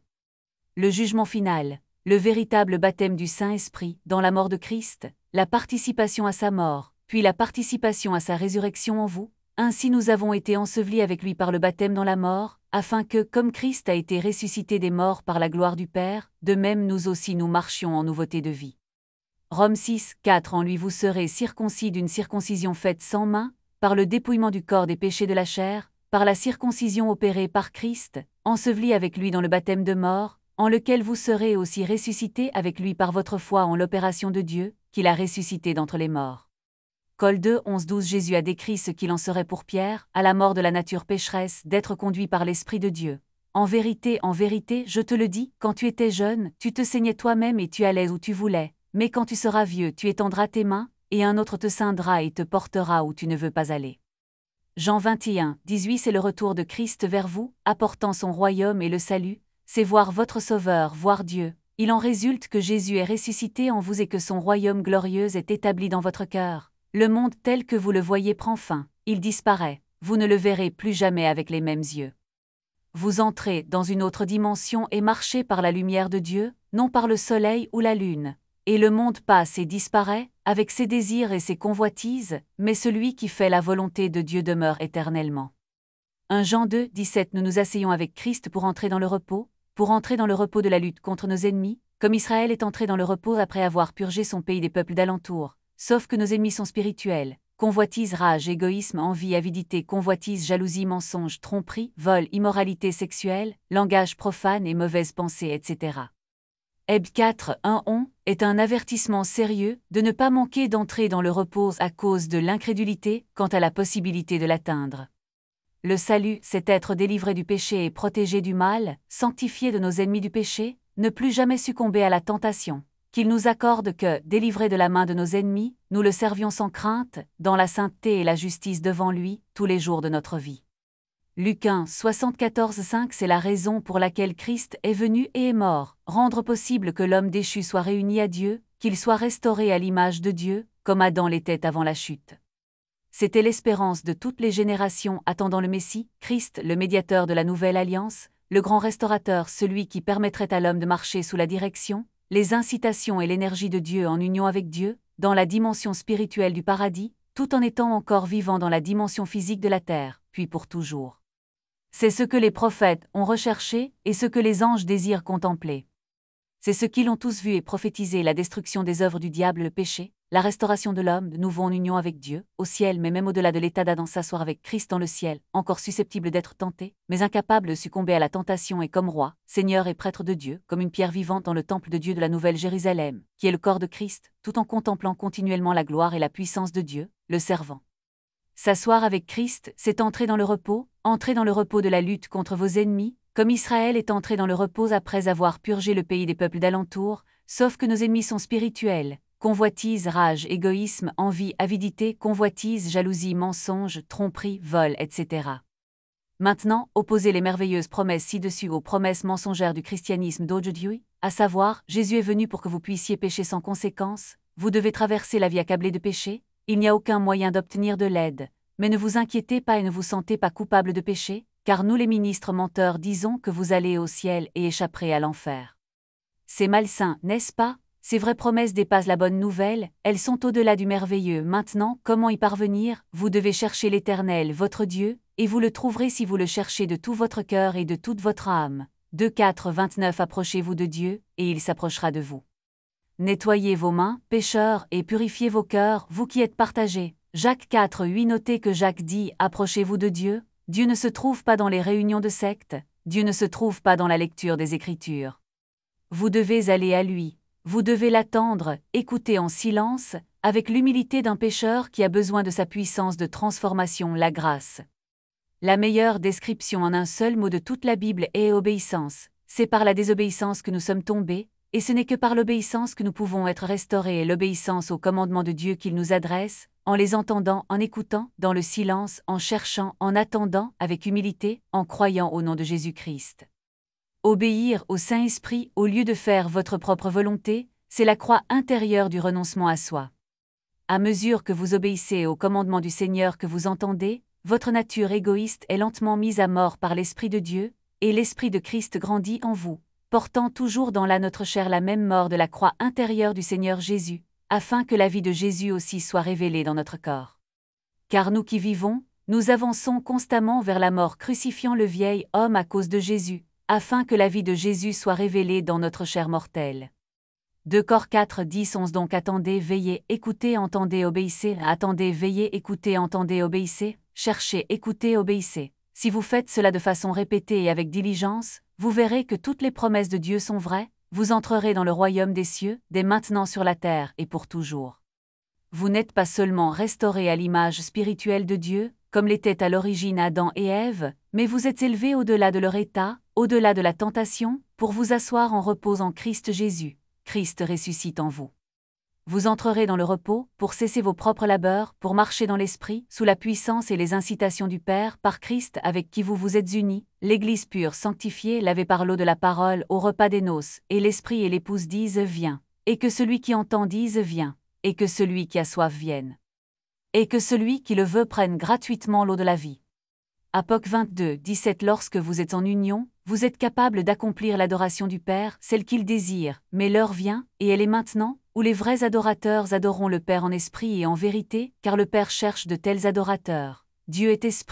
Le jugement final, le véritable baptême du Saint-Esprit, dans la mort de Christ, la participation à sa mort, puis la participation à sa résurrection en vous, ainsi nous avons été ensevelis avec lui par le baptême dans la mort, afin que, comme Christ a été ressuscité des morts par la gloire du Père, de même nous aussi nous marchions en nouveauté de vie. Romains six quatre. En lui vous serez circoncis d'une circoncision faite sans main, par le dépouillement du corps des péchés de la chair, par la circoncision opérée par Christ, enseveli avec lui dans le baptême de mort, en lequel vous serez aussi ressuscités avec lui par votre foi en l'opération de Dieu, qu'il a ressuscité d'entre les morts. Col deux onze douze. Jésus a décrit ce qu'il en serait pour Pierre, à la mort de la nature pécheresse, d'être conduit par l'Esprit de Dieu. En vérité, en vérité, je te le dis, quand tu étais jeune, tu te saignais toi-même et tu allais où tu voulais, mais quand tu seras vieux, tu étendras tes mains, et un autre te ceindra et te portera où tu ne veux pas aller. Jean vingt et un dix-huit. C'est le retour de Christ vers vous, apportant son royaume et le salut, c'est voir votre Sauveur, voir Dieu. Il en résulte que Jésus est ressuscité en vous et que son royaume glorieux est établi dans votre cœur. Le monde tel que vous le voyez prend fin, il disparaît, vous ne le verrez plus jamais avec les mêmes yeux. Vous entrez dans une autre dimension et marchez par la lumière de Dieu, non par le soleil ou la lune. Et le monde passe et disparaît, avec ses désirs et ses convoitises, mais celui qui fait la volonté de Dieu demeure éternellement. un Jean deux, dix-sept Nous nous asseyons avec Christ pour entrer dans le repos, pour entrer dans le repos de la lutte contre nos ennemis, comme Israël est entré dans le repos après avoir purgé son pays des peuples d'alentour, sauf que nos ennemis sont spirituels. Convoitise, rage, égoïsme, envie, avidité, convoitise, jalousie, mensonge, tromperie, vol, immoralité sexuelle, langage profane et mauvaise pensée, et cetera. Hébreux quatre, un On est un avertissement sérieux de ne pas manquer d'entrer dans le repos à cause de l'incrédulité quant à la possibilité de l'atteindre. Le salut, c'est être délivré du péché et protégé du mal, sanctifié de nos ennemis du péché, ne plus jamais succomber à la tentation. Qu'il nous accorde que, délivrés de la main de nos ennemis, nous le servions sans crainte, dans la sainteté et la justice devant lui, tous les jours de notre vie. Luc un, soixante-quatorze cinq C'est la raison pour laquelle Christ est venu et est mort, rendre possible que l'homme déchu soit réuni à Dieu, qu'il soit restauré à l'image de Dieu, comme Adam l'était avant la chute. C'était l'espérance de toutes les générations attendant le Messie, Christ, le médiateur de la nouvelle alliance, le grand restaurateur, celui qui permettrait à l'homme de marcher sous la direction, les incitations et l'énergie de Dieu en union avec Dieu, dans la dimension spirituelle du paradis, tout en étant encore vivant dans la dimension physique de la terre, puis pour toujours. C'est ce que les prophètes ont recherché et ce que les anges désirent contempler. C'est ce qu'ils ont tous vu et prophétisé: la destruction des œuvres du diable, le péché, la restauration de l'homme, de nouveau en union avec Dieu, au ciel, mais même au-delà de l'état d'Adam, s'asseoir avec Christ dans le ciel, encore susceptible d'être tenté, mais incapable de succomber à la tentation, et comme roi, Seigneur et prêtre de Dieu, comme une pierre vivante dans le temple de Dieu de la Nouvelle Jérusalem, qui est le corps de Christ, tout en contemplant continuellement la gloire et la puissance de Dieu, le servant. S'asseoir avec Christ, c'est entrer dans le repos, entrer dans le repos de la lutte contre vos ennemis, comme Israël est entré dans le repos après avoir purgé le pays des peuples d'alentour, sauf que nos ennemis sont spirituels: convoitise, rage, égoïsme, envie, avidité, convoitise, jalousie, mensonge, tromperie, vol, et cetera. Maintenant, opposez les merveilleuses promesses ci-dessus aux promesses mensongères du christianisme d'aujourd'hui, à savoir, Jésus est venu pour que vous puissiez pécher sans conséquence, vous devez traverser la vie accablée de péché, il n'y a aucun moyen d'obtenir de l'aide, mais ne vous inquiétez pas et ne vous sentez pas coupable de péché, car nous les ministres menteurs disons que vous allez au ciel et échapperez à l'enfer. C'est malsain, n'est-ce pas? Ces vraies promesses dépassent la bonne nouvelle, elles sont au-delà du merveilleux. Maintenant, comment y parvenir? Vous devez chercher l'Éternel, votre Dieu, et vous le trouverez si vous le cherchez de tout votre cœur et de toute votre âme. deux quatre vingt-neuf Approchez-vous de Dieu, et il s'approchera de vous. Nettoyez vos mains, pécheurs, et purifiez vos cœurs, vous qui êtes partagés. Jacques quatre huit Notez que Jacques dit: Approchez-vous de Dieu. Dieu ne se trouve pas dans les réunions de sectes, Dieu ne se trouve pas dans la lecture des Écritures. Vous devez aller à lui, vous devez l'attendre, écouter en silence, avec l'humilité d'un pécheur qui a besoin de sa puissance de transformation, la grâce. La meilleure description en un seul mot de toute la Bible est obéissance. C'est par la désobéissance que nous sommes tombés, et ce n'est que par l'obéissance que nous pouvons être restaurés, et l'obéissance aux commandements de Dieu qu'il nous adresse, en les entendant, en écoutant, dans le silence, en cherchant, en attendant, avec humilité, en croyant au nom de Jésus-Christ. Obéir au Saint-Esprit au lieu de faire votre propre volonté, c'est la croix intérieure du renoncement à soi. À mesure que vous obéissez aux commandements du Seigneur que vous entendez, votre nature égoïste est lentement mise à mort par l'Esprit de Dieu, et l'Esprit de Christ grandit en vous, portant toujours dans la notre chair la même mort de la croix intérieure du Seigneur Jésus, afin que la vie de Jésus aussi soit révélée dans notre corps. Car nous qui vivons, nous avançons constamment vers la mort, crucifiant le vieil homme à cause de Jésus, afin que la vie de Jésus soit révélée dans notre chair mortelle. deux Corinthiens quatre dix onze Donc attendez, veillez, écoutez, entendez, obéissez, attendez, veillez, écoutez, entendez, obéissez, cherchez, écoutez, obéissez. Si vous faites cela de façon répétée et avec diligence, vous verrez que toutes les promesses de Dieu sont vraies, vous entrerez dans le royaume des cieux, dès maintenant sur la terre et pour toujours. Vous n'êtes pas seulement restaurés à l'image spirituelle de Dieu, comme l'étaient à l'origine Adam et Ève, mais vous êtes élevés au-delà de leur état, au-delà de la tentation, pour vous asseoir en repos en Christ Jésus. Christ ressuscite en vous. Vous entrerez dans le repos, pour cesser vos propres labeurs, pour marcher dans l'Esprit, sous la puissance et les incitations du Père, par Christ avec qui vous vous êtes unis, l'Église pure sanctifiée, lavée par l'eau de la parole, au repas des noces, et l'Esprit et l'épouse disent: Viens. Et que celui qui entend dise: Viens. Et que celui qui a soif vienne. Et que celui qui le veut prenne gratuitement l'eau de la vie. Apoc vingt-deux dix-sept Lorsque vous êtes en union, vous êtes capable d'accomplir l'adoration du Père, celle qu'il désire, mais l'heure vient, et elle est maintenant, où les vrais adorateurs adoreront le Père en esprit et en vérité, car le Père cherche de tels adorateurs. Dieu est esprit,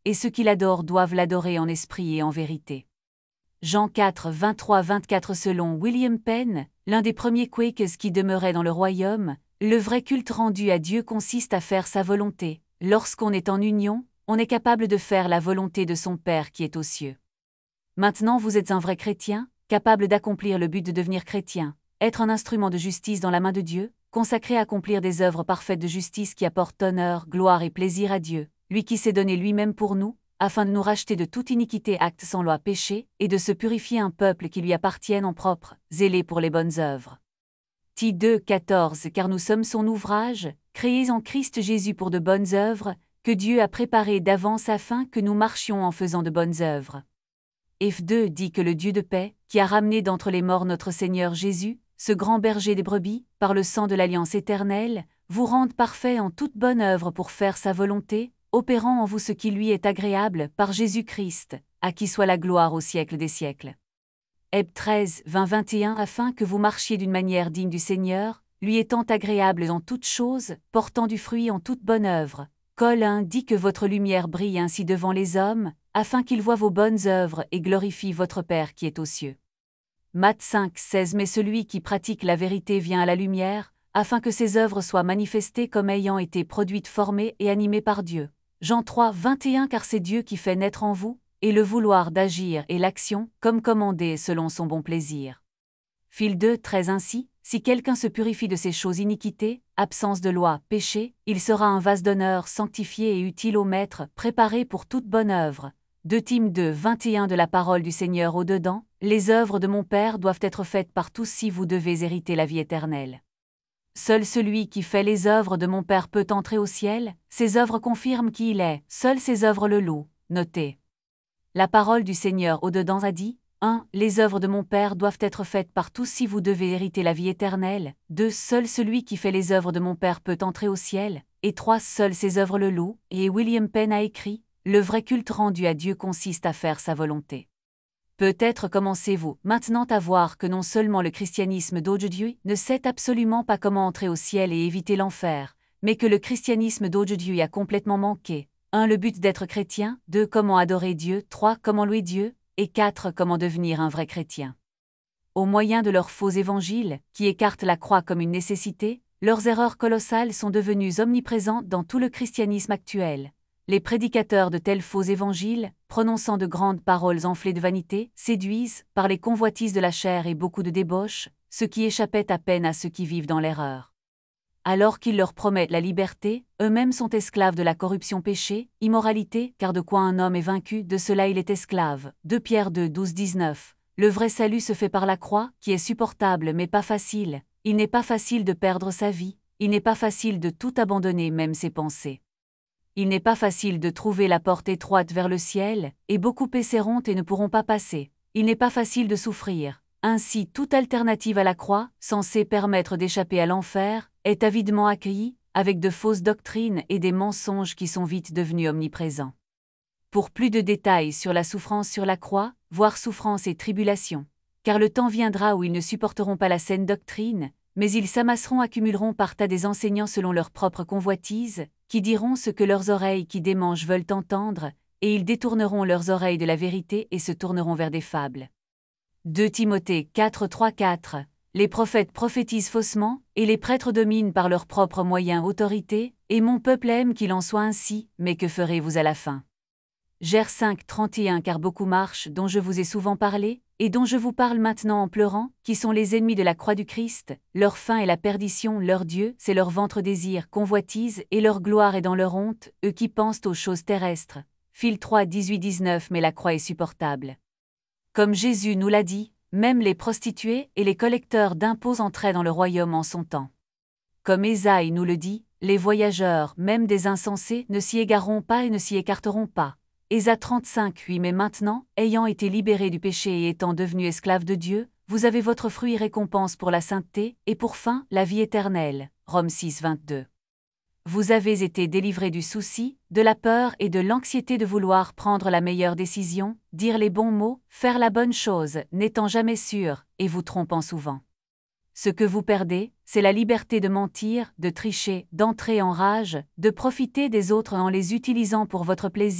et ceux qui l'adorent doivent l'adorer en esprit et en vérité. Jean quatre, vingt-trois à vingt-quatre. Selon William Penn, l'un des premiers Quakers qui demeurait dans le royaume, le vrai culte rendu à Dieu consiste à faire sa volonté. Lorsqu'on est en union, on est capable de faire la volonté de son Père qui est aux cieux. Maintenant vous êtes un vrai chrétien, capable d'accomplir le but de devenir chrétien, être un instrument de justice dans la main de Dieu, consacré à accomplir des œuvres parfaites de justice qui apportent honneur, gloire et plaisir à Dieu, lui qui s'est donné lui-même pour nous, afin de nous racheter de toute iniquité, acte sans loi, péché, et de se purifier un peuple qui lui appartienne en propre, zélé pour les bonnes œuvres. Tite deux, quatorze. Car nous sommes son ouvrage, créés en Christ Jésus pour de bonnes œuvres, que Dieu a préparées d'avance afin que nous marchions en faisant de bonnes œuvres. Eph deux dit que le Dieu de paix, qui a ramené d'entre les morts notre Seigneur Jésus, ce grand berger des brebis, par le sang de l'alliance éternelle, vous rende parfait en toute bonne œuvre pour faire sa volonté, opérant en vous ce qui lui est agréable, par Jésus-Christ, à qui soit la gloire au siècle des siècles. Hébreux treize, vingt à vingt et un. Afin que vous marchiez d'une manière digne du Seigneur, lui étant agréable dans toutes choses, portant du fruit en toute bonne œuvre. Col un dit que votre lumière brille ainsi devant les hommes, afin qu'ils voient vos bonnes œuvres et glorifient votre Père qui est aux cieux. Matthieu cinq, seize. Mais celui qui pratique la vérité vient à la lumière, afin que ses œuvres soient manifestées comme ayant été produites, formées et animées par Dieu. Jean trois, vingt et un. Car c'est Dieu qui fait naître en vous, et le vouloir d'agir et l'action, comme commandé selon son bon plaisir. Phil deux, treize. Ainsi, si quelqu'un se purifie de ces choses iniquités, absence de loi, péché, il sera un vase d'honneur sanctifié et utile au Maître, préparé pour toute bonne œuvre. deux Tim deux, vingt et un. De la parole du Seigneur au-dedans, les œuvres de mon Père doivent être faites par tous si vous devez hériter la vie éternelle. Seul celui qui fait les œuvres de mon Père peut entrer au ciel, ses œuvres confirment qui il est, seules ses œuvres le louent. Notez. La parole du Seigneur au-dedans a dit, un. Les œuvres de mon Père doivent être faites par tous si vous devez hériter la vie éternelle. deux. Seul celui qui fait les œuvres de mon Père peut entrer au ciel. Et trois. Seules ses œuvres le louent. Et William Penn a écrit, le vrai culte rendu à Dieu consiste à faire sa volonté. Peut-être commencez-vous maintenant à voir que non seulement le christianisme d'aujourd'hui ne sait absolument pas comment entrer au ciel et éviter l'enfer, mais que le christianisme d'aujourd'hui a complètement manqué. un. Le but d'être chrétien. deux. Comment adorer Dieu. trois. Comment louer Dieu. Et quatre. Comment devenir un vrai chrétien. Au moyen de leurs faux évangiles, qui écartent la croix comme une nécessité, leurs erreurs colossales sont devenues omniprésentes dans tout le christianisme actuel. Les prédicateurs de tels faux évangiles, prononçant de grandes paroles enflées de vanité, séduisent, par les convoitises de la chair et beaucoup de débauche, ceux qui échappaient à peine à ceux qui vivent dans l'erreur. Alors qu'ils leur promettent la liberté, eux-mêmes sont esclaves de la corruption, péché, immoralité, car de quoi un homme est vaincu, de cela il est esclave. deux Pierre deux, douze à dix-neuf. Le vrai salut se fait par la croix, qui est supportable mais pas facile. Il n'est pas facile de perdre sa vie, il n'est pas facile de tout abandonner, même ses pensées. Il n'est pas facile de trouver la porte étroite vers le ciel, et beaucoup essaieront et ne pourront pas passer. Il n'est pas facile de souffrir. Ainsi, toute alternative à la croix, censée permettre d'échapper à l'enfer, est avidement accueillie, avec de fausses doctrines et des mensonges qui sont vite devenus omniprésents. Pour plus de détails sur la souffrance sur la croix, voir souffrance et tribulation. Car le temps viendra où ils ne supporteront pas la saine doctrine, mais ils s'amasseront, accumuleront par tas des enseignants selon leur propre convoitise, qui diront ce que leurs oreilles qui démangent veulent entendre, et ils détourneront leurs oreilles de la vérité et se tourneront vers des fables. deux Timothée quatre, trois à quatre. Les prophètes prophétisent faussement, et les prêtres dominent par leurs propres moyens autorité, et mon peuple aime qu'il en soit ainsi, mais que ferez-vous à la fin? Gère cinq, trente et un. Car beaucoup marchent, dont je vous ai souvent parlé, et dont je vous parle maintenant en pleurant, qui sont les ennemis de la croix du Christ, leur fin est la perdition, leur Dieu, c'est leur ventre désir, convoitise, et leur gloire est dans leur honte, eux qui pensent aux choses terrestres. Phil trois, dix-huit à dix-neuf. Mais la croix est supportable. Comme Jésus nous l'a dit, même les prostituées et les collecteurs d'impôts entraient dans le royaume en son temps. Comme Ésaïe nous le dit, les voyageurs, même des insensés, ne s'y égareront pas et ne s'y écarteront pas. Ésaïe trente-cinq, huit. Mais maintenant, ayant été libérés du péché et étant devenus esclaves de Dieu, vous avez votre fruit récompense pour la sainteté, et pour fin, la vie éternelle. Romains six, vingt-deux. Vous avez été délivrés du souci, de la peur et de l'anxiété de vouloir prendre la meilleure décision, dire les bons mots, faire la bonne chose, n'étant jamais sûr, et vous trompant souvent. Ce que vous perdez, c'est la liberté de mentir, de tricher, d'entrer en rage, de profiter des autres en les utilisant pour votre plaisir,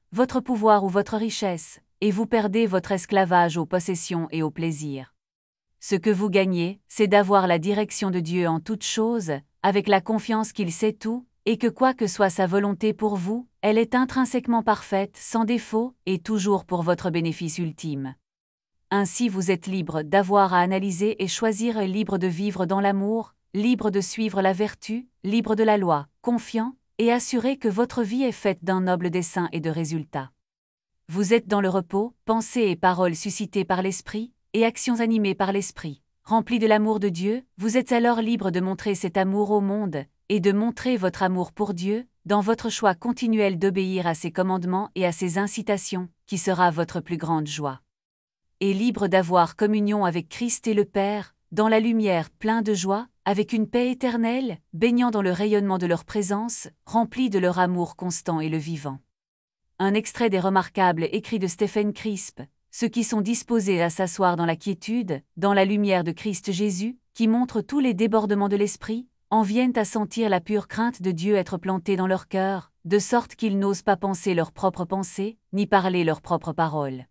votre pouvoir ou votre richesse, et vous perdez votre esclavage aux possessions et aux plaisirs. Ce que vous gagnez, c'est d'avoir la direction de Dieu en toutes choses, avec la confiance qu'il sait tout, et que quoi que soit sa volonté pour vous, elle est intrinsèquement parfaite, sans défaut, et toujours pour votre bénéfice ultime. Ainsi vous êtes libre d'avoir à analyser et choisir et libre de vivre dans l'amour, libre de suivre la vertu, libre de la loi, confiant, et assuré que votre vie est faite d'un noble dessein et de résultats. Vous êtes dans le repos, pensées et paroles suscitées par l'Esprit, et actions animées par l'Esprit. Remplis de l'amour de Dieu, vous êtes alors libre de montrer cet amour au monde, et de montrer votre amour pour Dieu, dans votre choix continuel d'obéir à ses commandements et à ses incitations, qui sera votre plus grande joie. Et libre d'avoir communion avec Christ et le Père, dans la lumière plein de joie, avec une paix éternelle, baignant dans le rayonnement de leur présence, remplis de leur amour constant et le vivant. Un extrait des remarquables écrits de Stephen Crisp, ceux qui sont disposés à s'asseoir dans la quiétude, dans la lumière de Christ Jésus, qui montre tous les débordements de l'esprit, en viennent à sentir la pure crainte de Dieu être plantée dans leur cœur, de sorte qu'ils n'osent pas penser leurs propres pensées, ni parler leurs propres paroles.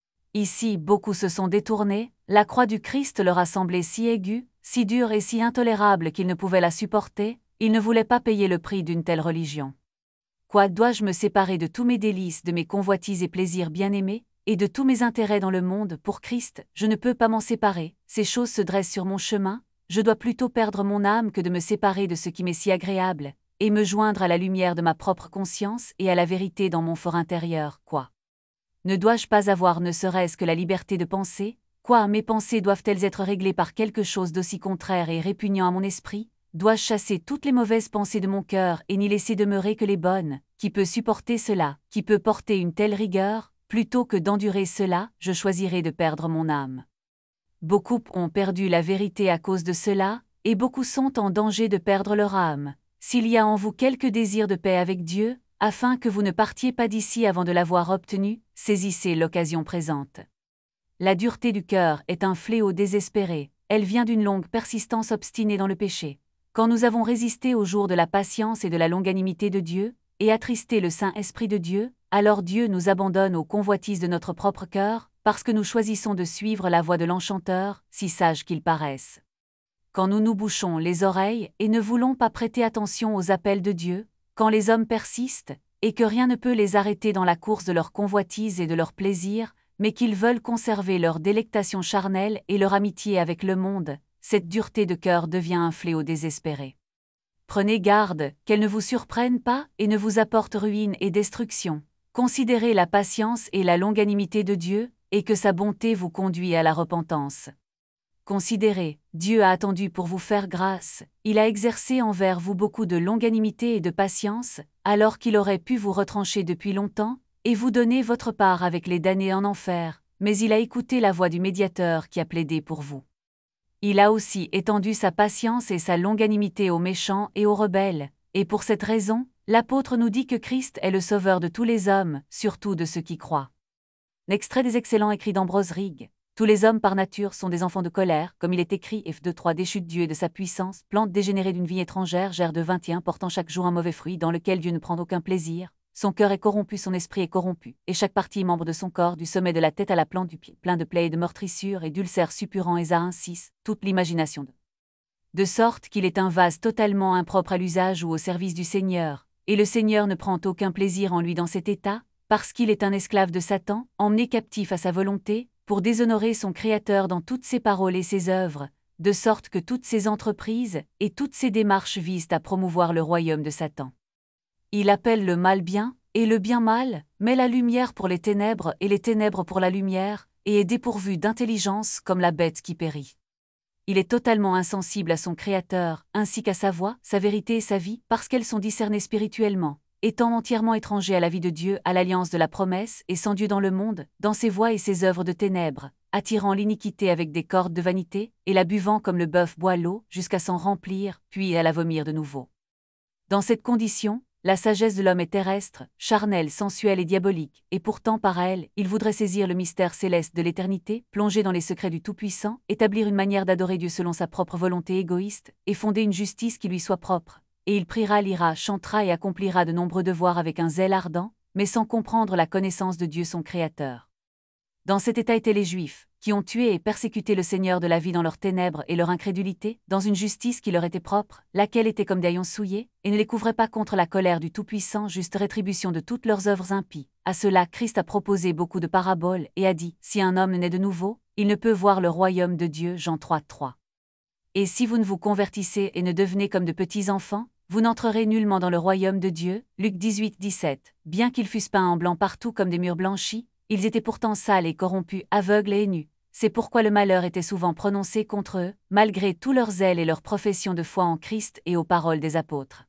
Ici, beaucoup se sont détournés, la croix du Christ leur a semblé si aiguë, si dure et si intolérable qu'ils ne pouvaient la supporter, ils ne voulaient pas payer le prix d'une telle religion. Quoi, dois-je me séparer de tous mes délices, de mes convoitises et plaisirs bien-aimés, et de tous mes intérêts dans le monde, pour Christ, je ne peux pas m'en séparer, ces choses se dressent sur mon chemin, je dois plutôt perdre mon âme que de me séparer de ce qui m'est si agréable, et me joindre à la lumière de ma propre conscience et à la vérité dans mon fort intérieur, quoi. Ne dois-je pas avoir ne serait-ce que la liberté de penser, quoi, mes pensées doivent-elles être réglées par quelque chose d'aussi contraire et répugnant à mon esprit? Dois-je chasser toutes les mauvaises pensées de mon cœur et n'y laisser demeurer que les bonnes? Qui peut supporter cela, qui peut porter une telle rigueur? Plutôt que d'endurer cela, je choisirai de perdre mon âme. Beaucoup ont perdu la vérité à cause de cela, et beaucoup sont en danger de perdre leur âme. S'il y a en vous quelque désir de paix avec Dieu, afin que vous ne partiez pas d'ici avant de l'avoir obtenu, saisissez l'occasion présente. La dureté du cœur est un fléau désespéré, elle vient d'une longue persistance obstinée dans le péché. Quand nous avons résisté au jour de la patience et de la longanimité de Dieu, et attristé le Saint-Esprit de Dieu, alors Dieu nous abandonne aux convoitises de notre propre cœur, parce que nous choisissons de suivre la voie de l'enchanteur, si sage qu'il paraisse. Quand nous nous bouchons les oreilles et ne voulons pas prêter attention aux appels de Dieu, quand les hommes persistent, et que rien ne peut les arrêter dans la course de leurs convoitises et de leurs plaisirs, mais qu'ils veulent conserver leur délectation charnelle et leur amitié avec le monde, cette dureté de cœur devient un fléau désespéré. Prenez garde, qu'elle ne vous surprenne pas et ne vous apporte ruine et destruction. Considérez la patience et la longanimité de Dieu, et que sa bonté vous conduit à la repentance. Considérez, Dieu a attendu pour vous faire grâce, il a exercé envers vous beaucoup de longanimité et de patience, alors qu'il aurait pu vous retrancher depuis longtemps, et vous donner votre part avec les damnés en enfer, mais il a écouté la voix du médiateur qui a plaidé pour vous. Il a aussi étendu sa patience et sa longanimité aux méchants et aux rebelles, et pour cette raison, l'apôtre nous dit que Christ est le sauveur de tous les hommes, surtout de ceux qui croient. L'extrait des excellents écrits d'Ambrose Rigg. Tous les hommes par nature sont des enfants de colère, comme il est écrit F deux trois déchus de Dieu et de sa puissance, plante dégénérée d'une vie étrangère, Gère de vingt et un portant chaque jour un mauvais fruit dans lequel Dieu ne prend aucun plaisir. Son cœur est corrompu, son esprit est corrompu, et chaque partie membre de son corps, du sommet de la tête à la plante du pied, plein de plaies et de meurtrissures et d'ulcères suppurants et à un six, toute l'imagination de. De sorte qu'il est un vase totalement impropre à l'usage ou au service du Seigneur, et le Seigneur ne prend aucun plaisir en lui dans cet état, parce qu'il est un esclave de Satan, emmené captif à sa volonté, pour déshonorer son Créateur dans toutes ses paroles et ses œuvres, de sorte que toutes ses entreprises et toutes ses démarches visent à promouvoir le royaume de Satan. Il appelle le mal bien, et le bien mal, met la lumière pour les ténèbres et les ténèbres pour la lumière, et est dépourvu d'intelligence comme la bête qui périt. Il est totalement insensible à son Créateur, ainsi qu'à sa voix, sa vérité et sa vie, parce qu'elles sont discernées spirituellement. Étant entièrement étranger à la vie de Dieu, à l'alliance de la promesse, et sans Dieu dans le monde, dans ses voies et ses œuvres de ténèbres, attirant l'iniquité avec des cordes de vanité, et la buvant comme le bœuf boit l'eau, jusqu'à s'en remplir, puis à la vomir de nouveau. Dans cette condition, la sagesse de l'homme est terrestre, charnelle, sensuelle et diabolique, et pourtant par elle, il voudrait saisir le mystère céleste de l'éternité, plonger dans les secrets du Tout-Puissant, établir une manière d'adorer Dieu selon sa propre volonté égoïste, et fonder une justice qui lui soit propre. Et il priera, lira, chantera et accomplira de nombreux devoirs avec un zèle ardent, mais sans comprendre la connaissance de Dieu son Créateur. Dans cet état étaient les Juifs, qui ont tué et persécuté le Seigneur de la vie dans leurs ténèbres et leur incrédulité, dans une justice qui leur était propre, laquelle était comme d'haillons souillés, et ne les couvrait pas contre la colère du Tout-Puissant, juste rétribution de toutes leurs œuvres impies. À cela, Christ a proposé beaucoup de paraboles, et a dit, si un homme naît de nouveau, il ne peut voir le royaume de Dieu. Jean trois trois. Et si vous ne vous convertissez et ne devenez comme de petits enfants, vous n'entrerez nullement dans le royaume de Dieu. Luc dix-huit dix-sept. Bien qu'ils fussent peints en blanc partout comme des murs blanchis, ils étaient pourtant sales et corrompus, aveugles et nus. C'est pourquoi le malheur était souvent prononcé contre eux, malgré tout leur zèle et leur profession de foi en Christ et aux paroles des apôtres.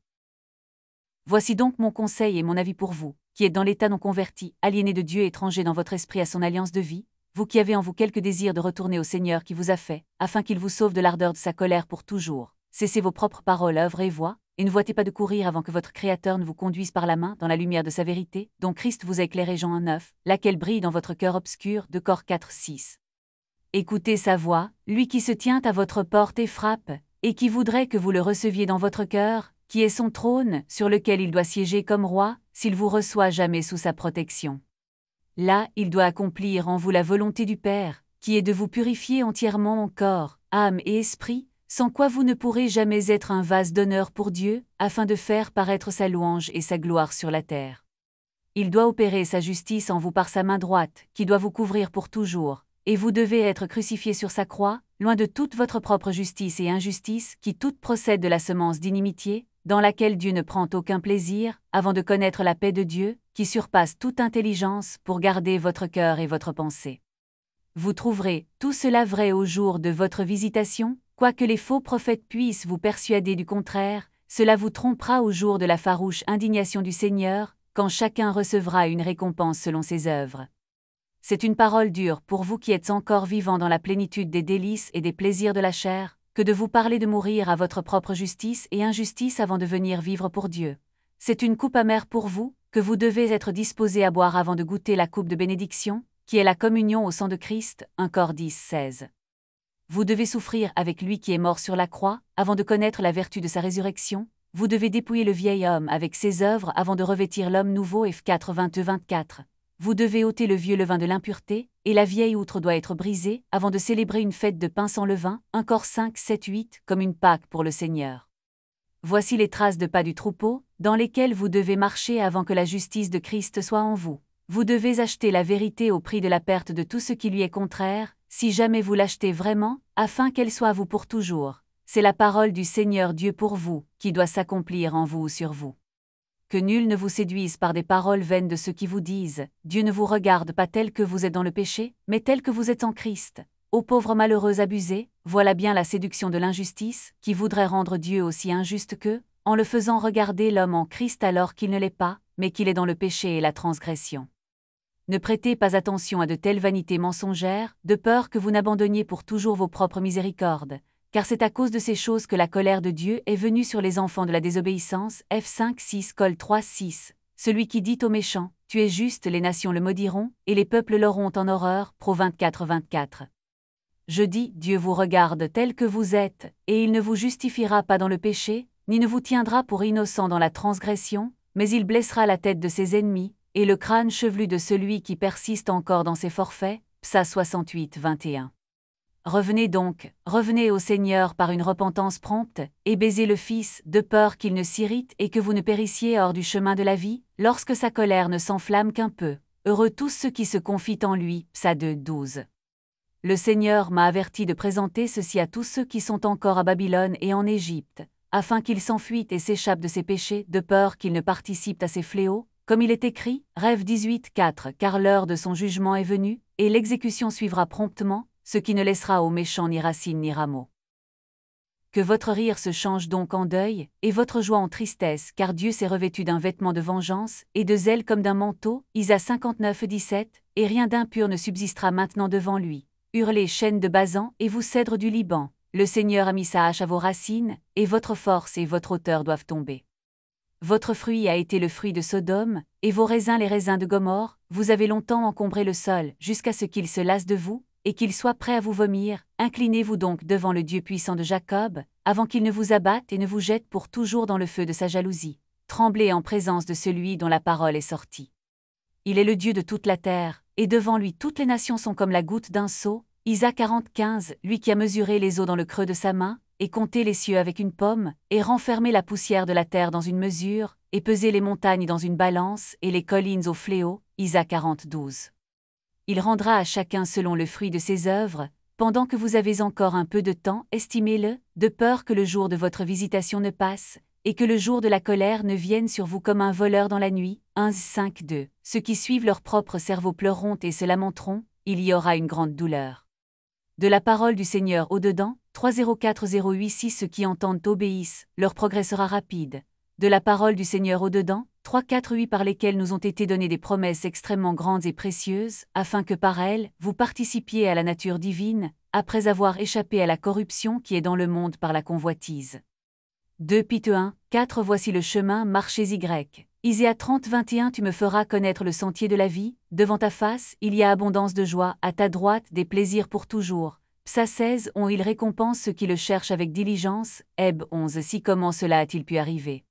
Voici donc mon conseil et mon avis pour vous, qui êtes dans l'état non converti, aliénés de Dieu, étrangers dans votre esprit à son alliance de vie, vous qui avez en vous quelque désir de retourner au Seigneur qui vous a fait, afin qu'il vous sauve de l'ardeur de sa colère pour toujours. Cessez vos propres paroles, œuvres et voix, et ne voitez pas de courir avant que votre Créateur ne vous conduise par la main dans la lumière de sa vérité, dont Christ vous a éclairé. Jean un neuf, laquelle brille dans votre cœur obscur. deux Corinthiens quatre six. Écoutez sa voix, lui qui se tient à votre porte et frappe, et qui voudrait que vous le receviez dans votre cœur, qui est son trône, sur lequel il doit siéger comme roi, s'il vous reçoit jamais sous sa protection. Là, il doit accomplir en vous la volonté du Père, qui est de vous purifier entièrement en corps, âme et esprit, sans quoi vous ne pourrez jamais être un vase d'honneur pour Dieu, afin de faire paraître sa louange et sa gloire sur la terre. Il doit opérer sa justice en vous par sa main droite, qui doit vous couvrir pour toujours, et vous devez être crucifiés sur sa croix, loin de toute votre propre justice et injustice, qui toute procède de la semence d'inimitié, dans laquelle Dieu ne prend aucun plaisir, avant de connaître la paix de Dieu, qui surpasse toute intelligence, pour garder votre cœur et votre pensée. Vous trouverez tout cela vrai au jour de votre visitation, quoique les faux prophètes puissent vous persuader du contraire, cela vous trompera au jour de la farouche indignation du Seigneur, quand chacun recevra une récompense selon ses œuvres. C'est une parole dure pour vous qui êtes encore vivants dans la plénitude des délices et des plaisirs de la chair, que de vous parler de mourir à votre propre justice et injustice avant de venir vivre pour Dieu. C'est une coupe amère pour vous, que vous devez être disposés à boire avant de goûter la coupe de bénédiction, qui est la communion au sang de Christ. un Corinthiens dix seize. Vous devez souffrir avec lui qui est mort sur la croix, avant de connaître la vertu de sa résurrection. Vous devez dépouiller le vieil homme avec ses œuvres avant de revêtir l'homme nouveau. Eph quatre vingt-deux vingt-quatre. Vous devez ôter le vieux levain de l'impureté, et la vieille outre doit être brisée, avant de célébrer une fête de pain sans levain. un Corinthiens cinq sept huit, comme une Pâque pour le Seigneur. Voici les traces de pas du troupeau, dans lesquelles vous devez marcher avant que la justice de Christ soit en vous. Vous devez acheter la vérité au prix de la perte de tout ce qui lui est contraire, si jamais vous l'achetez vraiment, afin qu'elle soit à vous pour toujours. C'est la parole du Seigneur Dieu pour vous, qui doit s'accomplir en vous ou sur vous. Que nul ne vous séduise par des paroles vaines de ceux qui vous disent « Dieu ne vous regarde pas tel que vous êtes dans le péché, mais tel que vous êtes en Christ ». Ô pauvres malheureux abusés, voilà bien la séduction de l'injustice, qui voudrait rendre Dieu aussi injuste qu'eux, en le faisant regarder l'homme en Christ alors qu'il ne l'est pas, mais qu'il est dans le péché et la transgression. Ne prêtez pas attention à de telles vanités mensongères, de peur que vous n'abandonniez pour toujours vos propres miséricordes, car c'est à cause de ces choses que la colère de Dieu est venue sur les enfants de la désobéissance. Eph cinq six Col trois six. Celui qui dit aux méchants, tu es juste, les nations le maudiront, et les peuples l'auront en horreur. Pro vingt-quatre vingt-quatre. Je dis, Dieu vous regarde tel que vous êtes, et il ne vous justifiera pas dans le péché, ni ne vous tiendra pour innocent dans la transgression, mais il blessera la tête de ses ennemis, et le crâne chevelu de celui qui persiste encore dans ses forfaits. Psaume soixante-huit vingt et un. Revenez donc, revenez au Seigneur par une repentance prompte, et baisez le Fils, de peur qu'il ne s'irrite et que vous ne périssiez hors du chemin de la vie, lorsque sa colère ne s'enflamme qu'un peu. Heureux tous ceux qui se confient en lui. Psaume deux douze. Le Seigneur m'a averti de présenter ceci à tous ceux qui sont encore à Babylone et en Égypte, afin qu'ils s'enfuient et s'échappent de ses péchés, de peur qu'ils ne participent à ses fléaux, comme il est écrit, Rêve dix-huit quatre, car l'heure de son jugement est venue, et l'exécution suivra promptement, ce qui ne laissera aux méchants ni racines ni rameaux. Que votre rire se change donc en deuil, et votre joie en tristesse, car Dieu s'est revêtu d'un vêtement de vengeance, et de zèle comme d'un manteau. Isaïe cinquante-neuf dix-sept, et rien d'impur ne subsistera maintenant devant lui. Hurlez chênes de Basan, et vous cèdres du Liban, le Seigneur a mis sa hache à vos racines, et votre force et votre hauteur doivent tomber. Votre fruit a été le fruit de Sodome, et vos raisins les raisins de Gomorrhe. Vous avez longtemps encombré le sol, jusqu'à ce qu'il se lasse de vous, et qu'il soit prêt à vous vomir. Inclinez-vous donc devant le Dieu puissant de Jacob, avant qu'il ne vous abatte et ne vous jette pour toujours dans le feu de sa jalousie. Tremblez en présence de celui dont la parole est sortie. il est le Dieu de toute la terre, et devant lui toutes les nations sont comme la goutte d'un seau. Isaïe quarante quinze, lui qui a mesuré les eaux dans le creux de sa main, et compté les cieux avec une pomme, et renfermé la poussière de la terre dans une mesure, et pesé les montagnes dans une balance, et les collines au fléau. Isaïe quarante douze. Il rendra à chacun selon le fruit de ses œuvres. Pendant que vous avez encore un peu de temps, estimez-le, de peur que le jour de votre visitation ne passe, et que le jour de la colère ne vienne sur vous comme un voleur dans la nuit. un cinq deux. Ceux qui suivent leur propre cerveau pleureront et se lamenteront, il y aura une grande douleur. De la parole du Seigneur au-dedans, trois zéro quatre zéro huit six. Ceux qui entendent obéissent, leur progrès sera rapide. De la parole du Seigneur au-dedans, trois quatre huit. Par lesquelles nous ont été données des promesses extrêmement grandes et précieuses, afin que par elles, vous participiez à la nature divine, après avoir échappé à la corruption qui est dans le monde par la convoitise. deux Pite un, quatre. Voici le chemin, marchez Y. Isaïe trente vingt et un. Tu me feras connaître le sentier de la vie, devant ta face, il y a abondance de joie, à ta droite, des plaisirs pour toujours. Psa seize. On il récompense ceux qui le cherchent avec diligence. Heb onze. Si comment cela a-t-il pu arriver?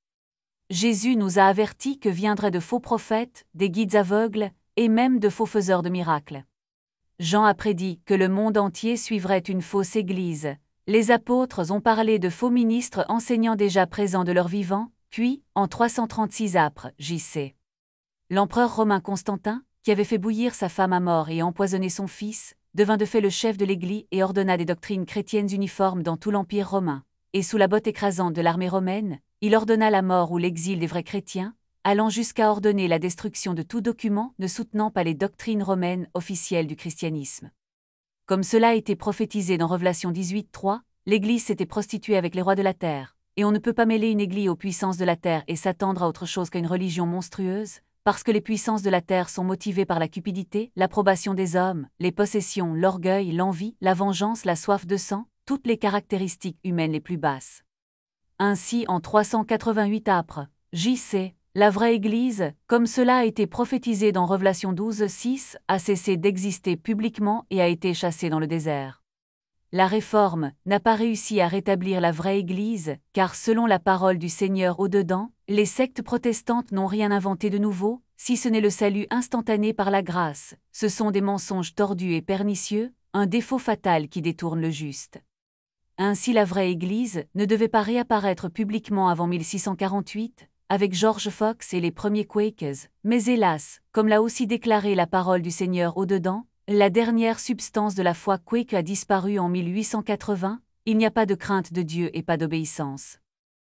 Jésus nous a avertis que viendraient de faux prophètes, des guides aveugles, et même de faux faiseurs de miracles. Jean a prédit que le monde entier suivrait une fausse église. Les apôtres ont parlé de faux ministres enseignant déjà présents de leur vivant, puis, en trois cent trente-six apres, J C. L'empereur romain Constantin, qui avait fait bouillir sa femme à mort et empoisonné son fils, devint de fait le chef de l'Église et ordonna des doctrines chrétiennes uniformes dans tout l'Empire romain. Et sous la botte écrasante de l'armée romaine, il ordonna la mort ou l'exil des vrais chrétiens, allant jusqu'à ordonner la destruction de tout document ne soutenant pas les doctrines romaines officielles du christianisme. Comme cela a été prophétisé dans Révélation dix-huit trois, l'Église s'était prostituée avec les rois de la terre, et on ne peut pas mêler une Église aux puissances de la terre et s'attendre à autre chose qu'à une religion monstrueuse, parce que les puissances de la terre sont motivées par la cupidité, l'approbation des hommes, les possessions, l'orgueil, l'envie, la vengeance, la soif de sang, toutes les caractéristiques humaines les plus basses. Ainsi, en trois cent quatre-vingt-huit apres, J C, la vraie Église, comme cela a été prophétisé dans Révélation douze six, a cessé d'exister publiquement et a été chassée dans le désert. La Réforme n'a pas réussi à rétablir la vraie Église, car selon la parole du Seigneur au-dedans, les sectes protestantes n'ont rien inventé de nouveau, si ce n'est le salut instantané par la grâce. Ce sont des mensonges tordus et pernicieux, un défaut fatal qui détourne le juste. Ainsi la vraie Église ne devait pas réapparaître publiquement avant mille six cent quarante-huit, avec George Fox et les premiers Quakers, mais hélas, comme l'a aussi déclaré la parole du Seigneur au-dedans, la dernière substance de la foi Quaker a disparu en mille huit cent quatre-vingts, il n'y a pas de crainte de Dieu et pas d'obéissance.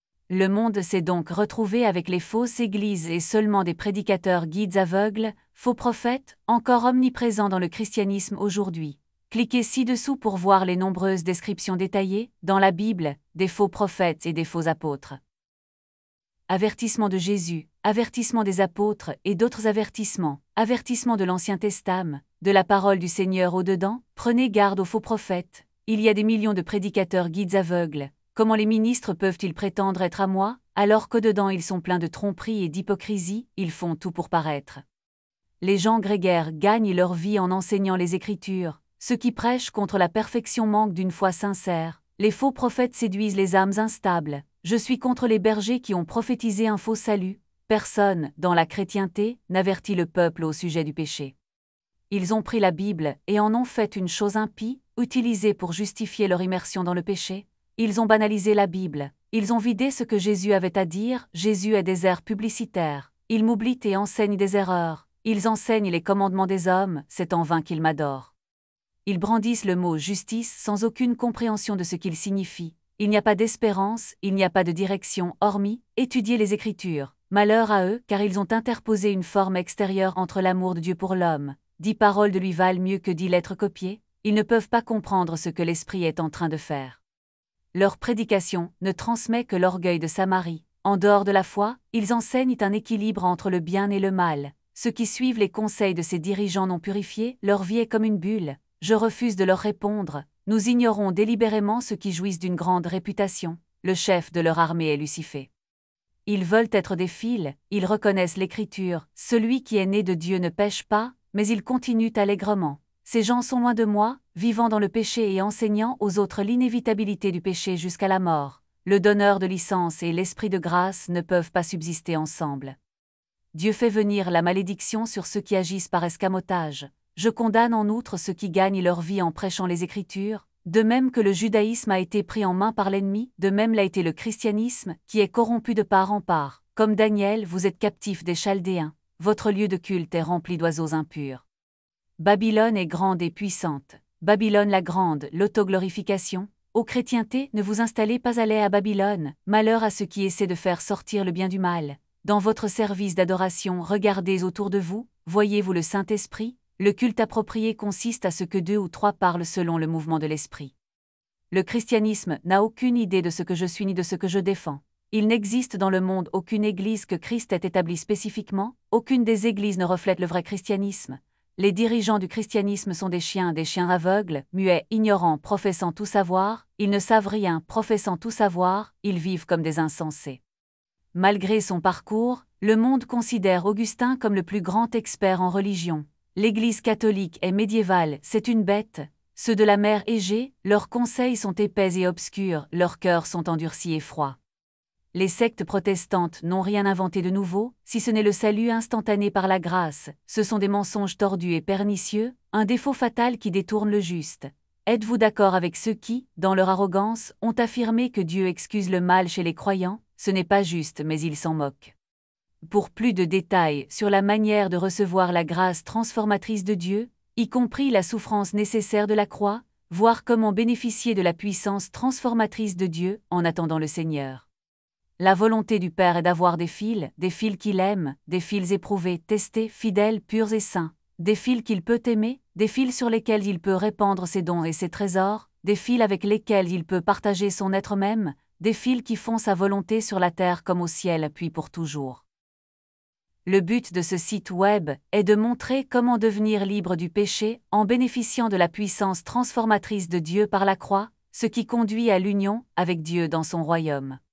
Le monde s'est donc retrouvé avec les fausses églises et seulement des prédicateurs guides aveugles, faux prophètes, encore omniprésents dans le christianisme aujourd'hui. Cliquez ci-dessous pour voir les nombreuses descriptions détaillées, dans la Bible, des faux prophètes et des faux apôtres. Avertissement de Jésus, avertissement des apôtres et d'autres avertissements, avertissement de l'Ancien Testament, de la parole du Seigneur au-dedans, prenez garde aux faux prophètes. Il y a des millions de prédicateurs guides aveugles. Comment les ministres peuvent-ils prétendre être à moi, alors qu'au-dedans ils sont pleins de tromperie et d'hypocrisie, ils font tout pour paraître. Les gens grégaires gagnent leur vie en enseignant les Écritures. Ceux qui prêchent contre la perfection manquent d'une foi sincère. Les faux prophètes séduisent les âmes instables. Je suis contre les bergers qui ont prophétisé un faux salut. Personne, dans la chrétienté, n'avertit le peuple au sujet du péché. Ils ont pris la Bible et en ont fait une chose impie, utilisée pour justifier leur immersion dans le péché. Ils ont banalisé la Bible. Ils ont vidé ce que Jésus avait à dire. Jésus est des airs publicitaires. Ils m'oublient et enseignent des erreurs. Ils enseignent les commandements des hommes, c'est en vain qu'ils m'adorent. Ils brandissent le mot justice sans aucune compréhension de ce qu'il signifie. Il n'y a pas d'espérance, il n'y a pas de direction, hormis étudier les Écritures. Malheur à eux, car ils ont interposé une forme extérieure entre l'amour de Dieu pour l'homme. Dix paroles de lui valent mieux que dix lettres copiées. Ils ne peuvent pas comprendre ce que l'Esprit est en train de faire. Leur prédication ne transmet que l'orgueil de Samarie. En dehors de la foi, ils enseignent un équilibre entre le bien et le mal. Ceux qui suivent les conseils de ces dirigeants non purifiés, leur vie est comme une bulle. Je refuse de leur répondre. Nous ignorons délibérément ceux qui jouissent d'une grande réputation. Le chef de leur armée est Lucifer. Ils veulent être des fils, ils reconnaissent l'Écriture. Celui qui est né de Dieu ne pêche pas, mais ils continuent allègrement. Ces gens sont loin de moi, vivant dans le péché et enseignant aux autres l'inévitabilité du péché jusqu'à la mort. Le donneur de licence et l'esprit de grâce ne peuvent pas subsister ensemble. Dieu fait venir la malédiction sur ceux qui agissent par escamotage. Je condamne en outre ceux qui gagnent leur vie en prêchant les Écritures, de même que le judaïsme a été pris en main par l'ennemi, de même l'a été le christianisme, qui est corrompu de part en part. Comme Daniel, vous êtes captifs des Chaldéens, votre lieu de culte est rempli d'oiseaux impurs. Babylone est grande et puissante. Babylone la grande, l'autoglorification. Ô chrétienté, ne vous installez pas à l'aise à Babylone, malheur à ceux qui essaient de faire sortir le bien du mal. Dans votre service d'adoration, regardez autour de vous, voyez-vous le Saint-Esprit? Le culte approprié consiste à ce que deux ou trois parlent selon le mouvement de l'Esprit. Le christianisme n'a aucune idée de ce que je suis ni de ce que je défends. Il n'existe dans le monde aucune église que Christ ait établie spécifiquement, aucune des églises ne reflète le vrai christianisme. Les dirigeants du christianisme sont des chiens, des chiens aveugles, muets, ignorants, professant tout savoir, ils ne savent rien, professant tout savoir, ils vivent comme des insensés. Malgré son parcours, le monde considère Augustin comme le plus grand expert en religion. L'Église catholique est médiévale, c'est une bête. Ceux de la mer Égée, leurs conseils sont épais et obscurs, leurs cœurs sont endurcis et froids. Les sectes protestantes n'ont rien inventé de nouveau, si ce n'est le salut instantané par la grâce. Ce sont des mensonges tordus et pernicieux, un défaut fatal qui détourne le juste. Êtes-vous d'accord avec ceux qui, dans leur arrogance, ont affirmé que Dieu excuse le mal chez les croyants? Ce n'est pas juste, mais ils s'en moquent. Pour plus de détails sur la manière de recevoir la grâce transformatrice de Dieu, y compris la souffrance nécessaire de la croix, voir comment bénéficier de la puissance transformatrice de Dieu en attendant le Seigneur. La volonté du Père est d'avoir des fils, des fils qu'il aime, des fils éprouvés, testés, fidèles, purs et saints, des fils qu'il peut aimer, des fils sur lesquels il peut répandre ses dons et ses trésors, des fils avec lesquels il peut partager son être même, des fils qui font sa volonté sur la terre comme au ciel puis pour toujours. Le but de ce site web est de montrer comment devenir libre du péché en bénéficiant de la puissance transformatrice de Dieu par la croix, ce qui conduit à l'union avec Dieu dans son royaume.